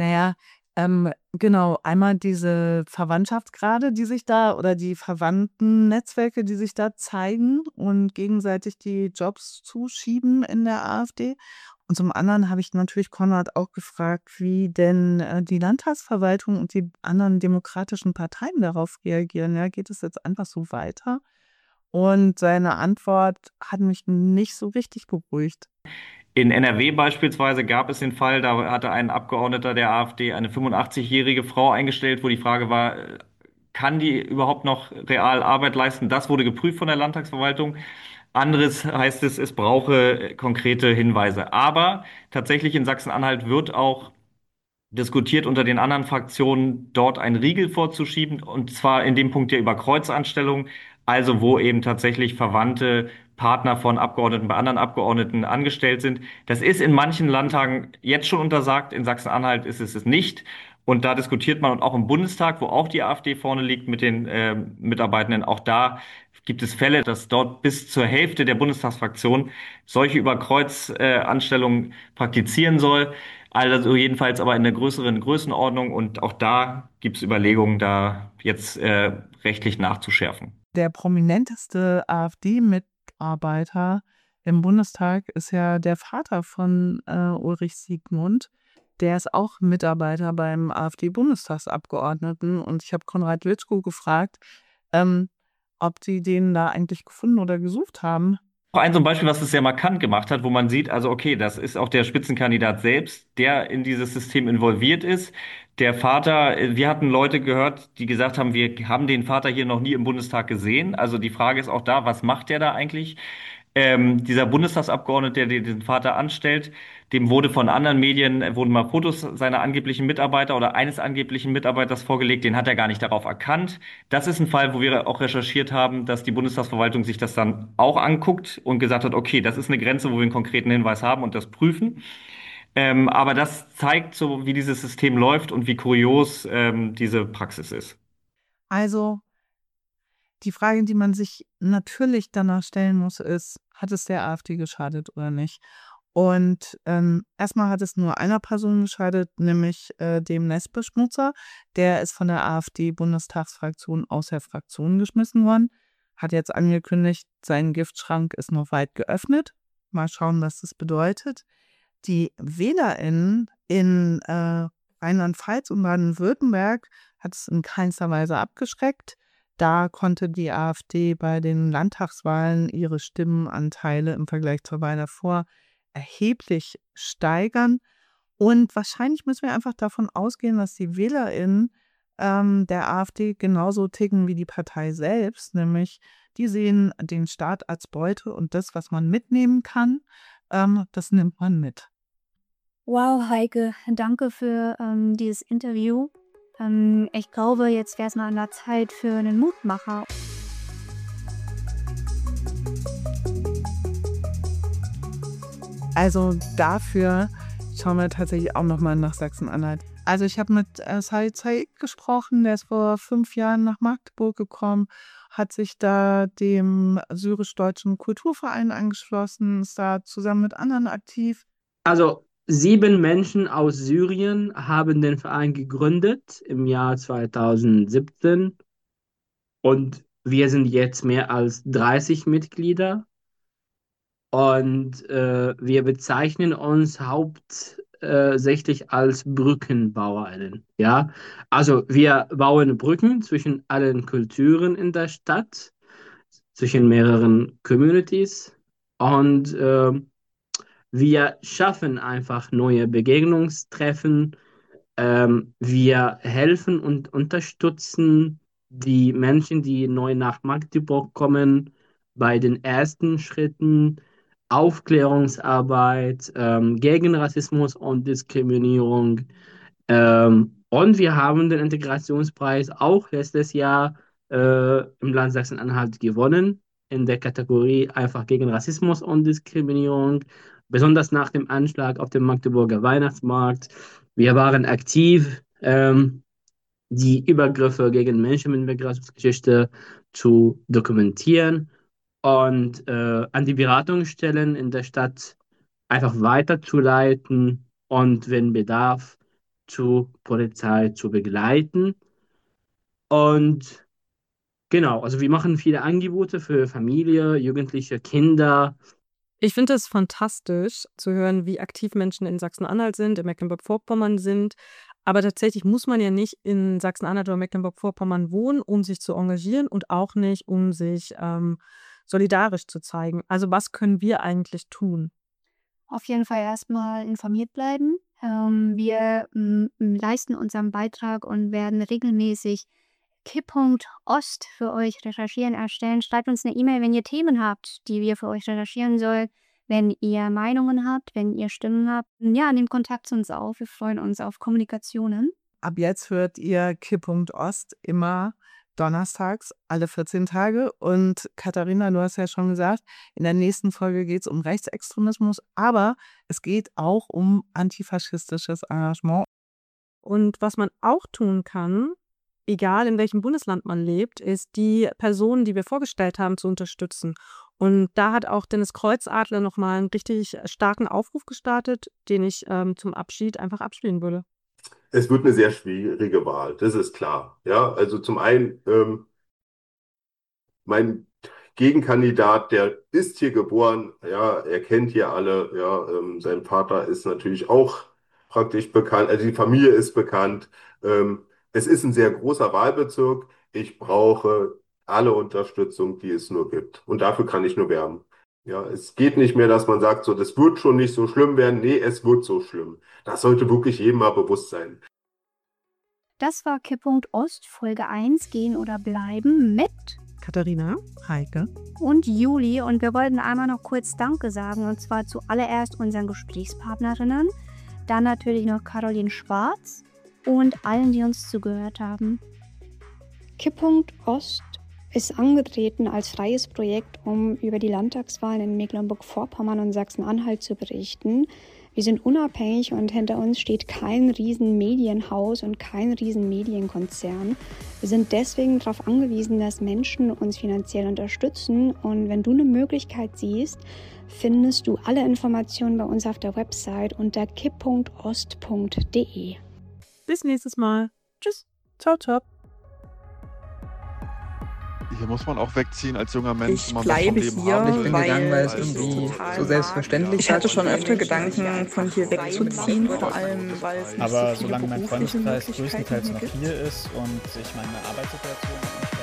genau, einmal diese Verwandtschaftsgrade, die sich da oder die verwandten Netzwerke, die sich da zeigen und gegenseitig die Jobs zuschieben in der AfD. Und zum anderen habe ich natürlich Konrad auch gefragt, wie denn die Landtagsverwaltung und die anderen demokratischen Parteien darauf reagieren. Ja, geht es jetzt einfach so weiter? Und seine Antwort hat mich nicht so richtig beruhigt. In NRW beispielsweise gab es den Fall, da hatte ein Abgeordneter der AfD eine 85-jährige Frau eingestellt, wo die Frage war, kann die überhaupt noch real Arbeit leisten? Das wurde geprüft von der Landtagsverwaltung. Anderes heißt es brauche konkrete Hinweise. Aber tatsächlich in Sachsen-Anhalt wird auch diskutiert unter den anderen Fraktionen, dort einen Riegel vorzuschieben, und zwar in dem Punkt der Überkreuzanstellung, also wo eben tatsächlich verwandte Partner von Abgeordneten bei anderen Abgeordneten angestellt sind. Das ist in manchen Landtagen jetzt schon untersagt, in Sachsen-Anhalt ist es nicht. Und da diskutiert man, und auch im Bundestag, wo auch die AfD vorne liegt mit den Mitarbeitenden, auch da gibt es Fälle, dass dort bis zur Hälfte der Bundestagsfraktion solche Überkreuzanstellungen praktizieren soll. Also jedenfalls aber in der größeren Größenordnung, und auch da gibt es Überlegungen, da jetzt rechtlich nachzuschärfen. Der prominenteste AfD-Mitarbeiter im Bundestag ist ja der Vater von Ulrich Siegmund. Der ist auch Mitarbeiter beim AfD-Bundestagsabgeordneten, und ich habe Konrad Litschko gefragt, ob die den da eigentlich gefunden oder gesucht haben. Ein so ein Beispiel, was es sehr markant gemacht hat, wo man sieht, also okay, das ist auch der Spitzenkandidat selbst, der in dieses System involviert ist. Der Vater, wir hatten Leute gehört, die gesagt haben, wir haben den Vater hier noch nie im Bundestag gesehen. Also die Frage ist auch da, was macht der da eigentlich? Dieser Bundestagsabgeordnete, der den Vater anstellt, dem wurde von anderen Medien, wurden mal Fotos seiner angeblichen Mitarbeiter oder eines angeblichen Mitarbeiters vorgelegt, den hat er gar nicht darauf erkannt. Das ist ein Fall, wo wir auch recherchiert haben, dass die Bundestagsverwaltung sich das dann auch anguckt und gesagt hat, okay, das ist eine Grenze, wo wir einen konkreten Hinweis haben und das prüfen. Aber das zeigt so, wie dieses System läuft und wie kurios diese Praxis ist. Also die Frage, die man sich natürlich danach stellen muss, ist, hat es der AfD geschadet oder nicht? Und erstmal hat es nur einer Person geschadet, nämlich dem Nestbeschmutzer. Der ist von der AfD-Bundestagsfraktion aus der Fraktion geschmissen worden. Hat jetzt angekündigt, sein Giftschrank ist noch weit geöffnet. Mal schauen, was das bedeutet. Die WählerInnen in Rheinland-Pfalz und Baden-Württemberg hat es in keinster Weise abgeschreckt. Da konnte die AfD bei den Landtagswahlen ihre Stimmenanteile im Vergleich zur Wahl davor erheblich steigern. Und wahrscheinlich müssen wir einfach davon ausgehen, dass die WählerInnen der AfD genauso ticken wie die Partei selbst, nämlich die sehen den Staat als Beute und das, was man mitnehmen kann, das nimmt man mit. Wow, Heike, danke für dieses Interview. Ich glaube, jetzt wäre es mal an der Zeit für einen Mutmacher. Also dafür schauen wir tatsächlich auch nochmal nach Sachsen-Anhalt. Also ich habe mit Said Said gesprochen, der ist vor 5 Jahren nach Magdeburg gekommen, hat sich da dem syrisch-deutschen Kulturverein angeschlossen, ist da zusammen mit anderen aktiv. Also 7 Menschen aus Syrien haben den Verein gegründet im Jahr 2017 und wir sind jetzt mehr als 30 Mitglieder und wir bezeichnen uns hauptsächlich als BrückenbauerInnen. Ja? Also wir bauen Brücken zwischen allen Kulturen in der Stadt, zwischen mehreren Communities und wir schaffen einfach neue Begegnungstreffen. Wir helfen und unterstützen die Menschen, die neu nach Magdeburg kommen, bei den ersten Schritten, Aufklärungsarbeit gegen Rassismus und Diskriminierung. Und wir haben den Integrationspreis auch letztes Jahr im Land Sachsen-Anhalt gewonnen, in der Kategorie einfach gegen Rassismus und Diskriminierung. Besonders nach dem Anschlag auf dem Magdeburger Weihnachtsmarkt. Wir waren aktiv, die Übergriffe gegen Menschen mit Migrationsgeschichte zu dokumentieren und an die Beratungsstellen in der Stadt einfach weiterzuleiten und wenn Bedarf zur Polizei zu begleiten. Und genau, also wir machen viele Angebote für Familie, Jugendliche, Kinder. Ich finde es fantastisch zu hören, wie aktiv Menschen in Sachsen-Anhalt sind, in Mecklenburg-Vorpommern sind. Aber tatsächlich muss man ja nicht in Sachsen-Anhalt oder Mecklenburg-Vorpommern wohnen, um sich zu engagieren und auch nicht, um sich solidarisch zu zeigen. Also was können wir eigentlich tun? Auf jeden Fall erstmal informiert bleiben. Wir leisten unseren Beitrag und werden regelmäßig Kipp.ost für euch recherchieren, erstellen. Schreibt uns eine E-Mail, wenn ihr Themen habt, die wir für euch recherchieren sollen. Wenn ihr Meinungen habt, wenn ihr Stimmen habt. Ja, nehmt Kontakt zu uns auf. Wir freuen uns auf Kommunikationen. Ab jetzt hört ihr Kipp.ost immer donnerstags, alle 14 Tage. Und Katharina, du hast ja schon gesagt, in der nächsten Folge geht es um Rechtsextremismus, aber es geht auch um antifaschistisches Engagement. Und was man auch tun kann, egal in welchem Bundesland man lebt, ist die Personen, die wir vorgestellt haben, zu unterstützen. Und da hat auch Dennis Kreuzadler nochmal einen richtig starken Aufruf gestartet, den ich zum Abschied einfach abspielen würde. Es wird eine sehr schwierige Wahl, das ist klar. Ja, also zum einen, mein Gegenkandidat, der ist hier geboren, ja, er kennt hier alle, ja, sein Vater ist natürlich auch praktisch bekannt, also die Familie ist bekannt. Es ist ein sehr großer Wahlbezirk. Ich brauche alle Unterstützung, die es nur gibt. Und dafür kann ich nur werben. Ja, es geht nicht mehr, dass man sagt, so, das wird schon nicht so schlimm werden. Nee, es wird so schlimm. Das sollte wirklich jedem mal bewusst sein. Das war Kipp.ost, Folge 1, Gehen oder Bleiben mit Katharina, Heike und Juli. Und wir wollten einmal noch kurz Danke sagen. Und zwar zuallererst unseren Gesprächspartnerinnen. Dann natürlich noch Caroline Schwarz und allen, die uns zugehört haben. Kipp.ost ist angetreten als freies Projekt, um über die Landtagswahlen in Mecklenburg-Vorpommern und Sachsen-Anhalt zu berichten. Wir sind unabhängig und hinter uns steht kein riesen Medienhaus und kein riesen Medienkonzern. Wir sind deswegen darauf angewiesen, dass Menschen uns finanziell unterstützen. Und wenn du eine Möglichkeit siehst, findest du alle Informationen bei uns auf der Website unter kipp.ost.de. Bis nächstes Mal. Tschüss. Ciao, ciao. Hier muss man auch wegziehen als junger Mensch. Ich bleibe hier, ich bin gegangen, weil es irgendwie so selbstverständlich ist. Ich hatte schon öfter Gedanken, von hier wegzuziehen, vor allem, weil es nicht aber so viele solange mein berufliche Freundeskreis Möglichkeiten größtenteils noch gibt. hier ist und sich meine Arbeitssituation nicht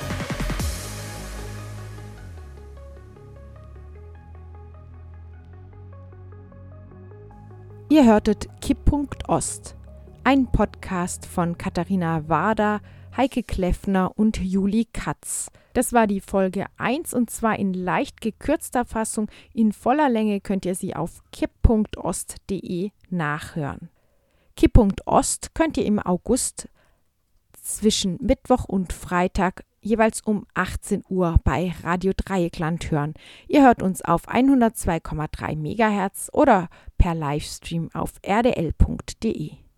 Ihr hörtet Kipppunkt Ost, ein Podcast von Katharina Wader, Heike Kleffner und Juli Katz. Das war die Folge 1 und zwar in leicht gekürzter Fassung. In voller Länge könnt ihr sie auf kipp.ost.de nachhören. Kipppunkt Ost könnt ihr im August zwischen Mittwoch und Freitag jeweils um 18 Uhr bei Radio Dreieckland hören. Ihr hört uns auf 102,3 MHz oder per Livestream auf rdl.de.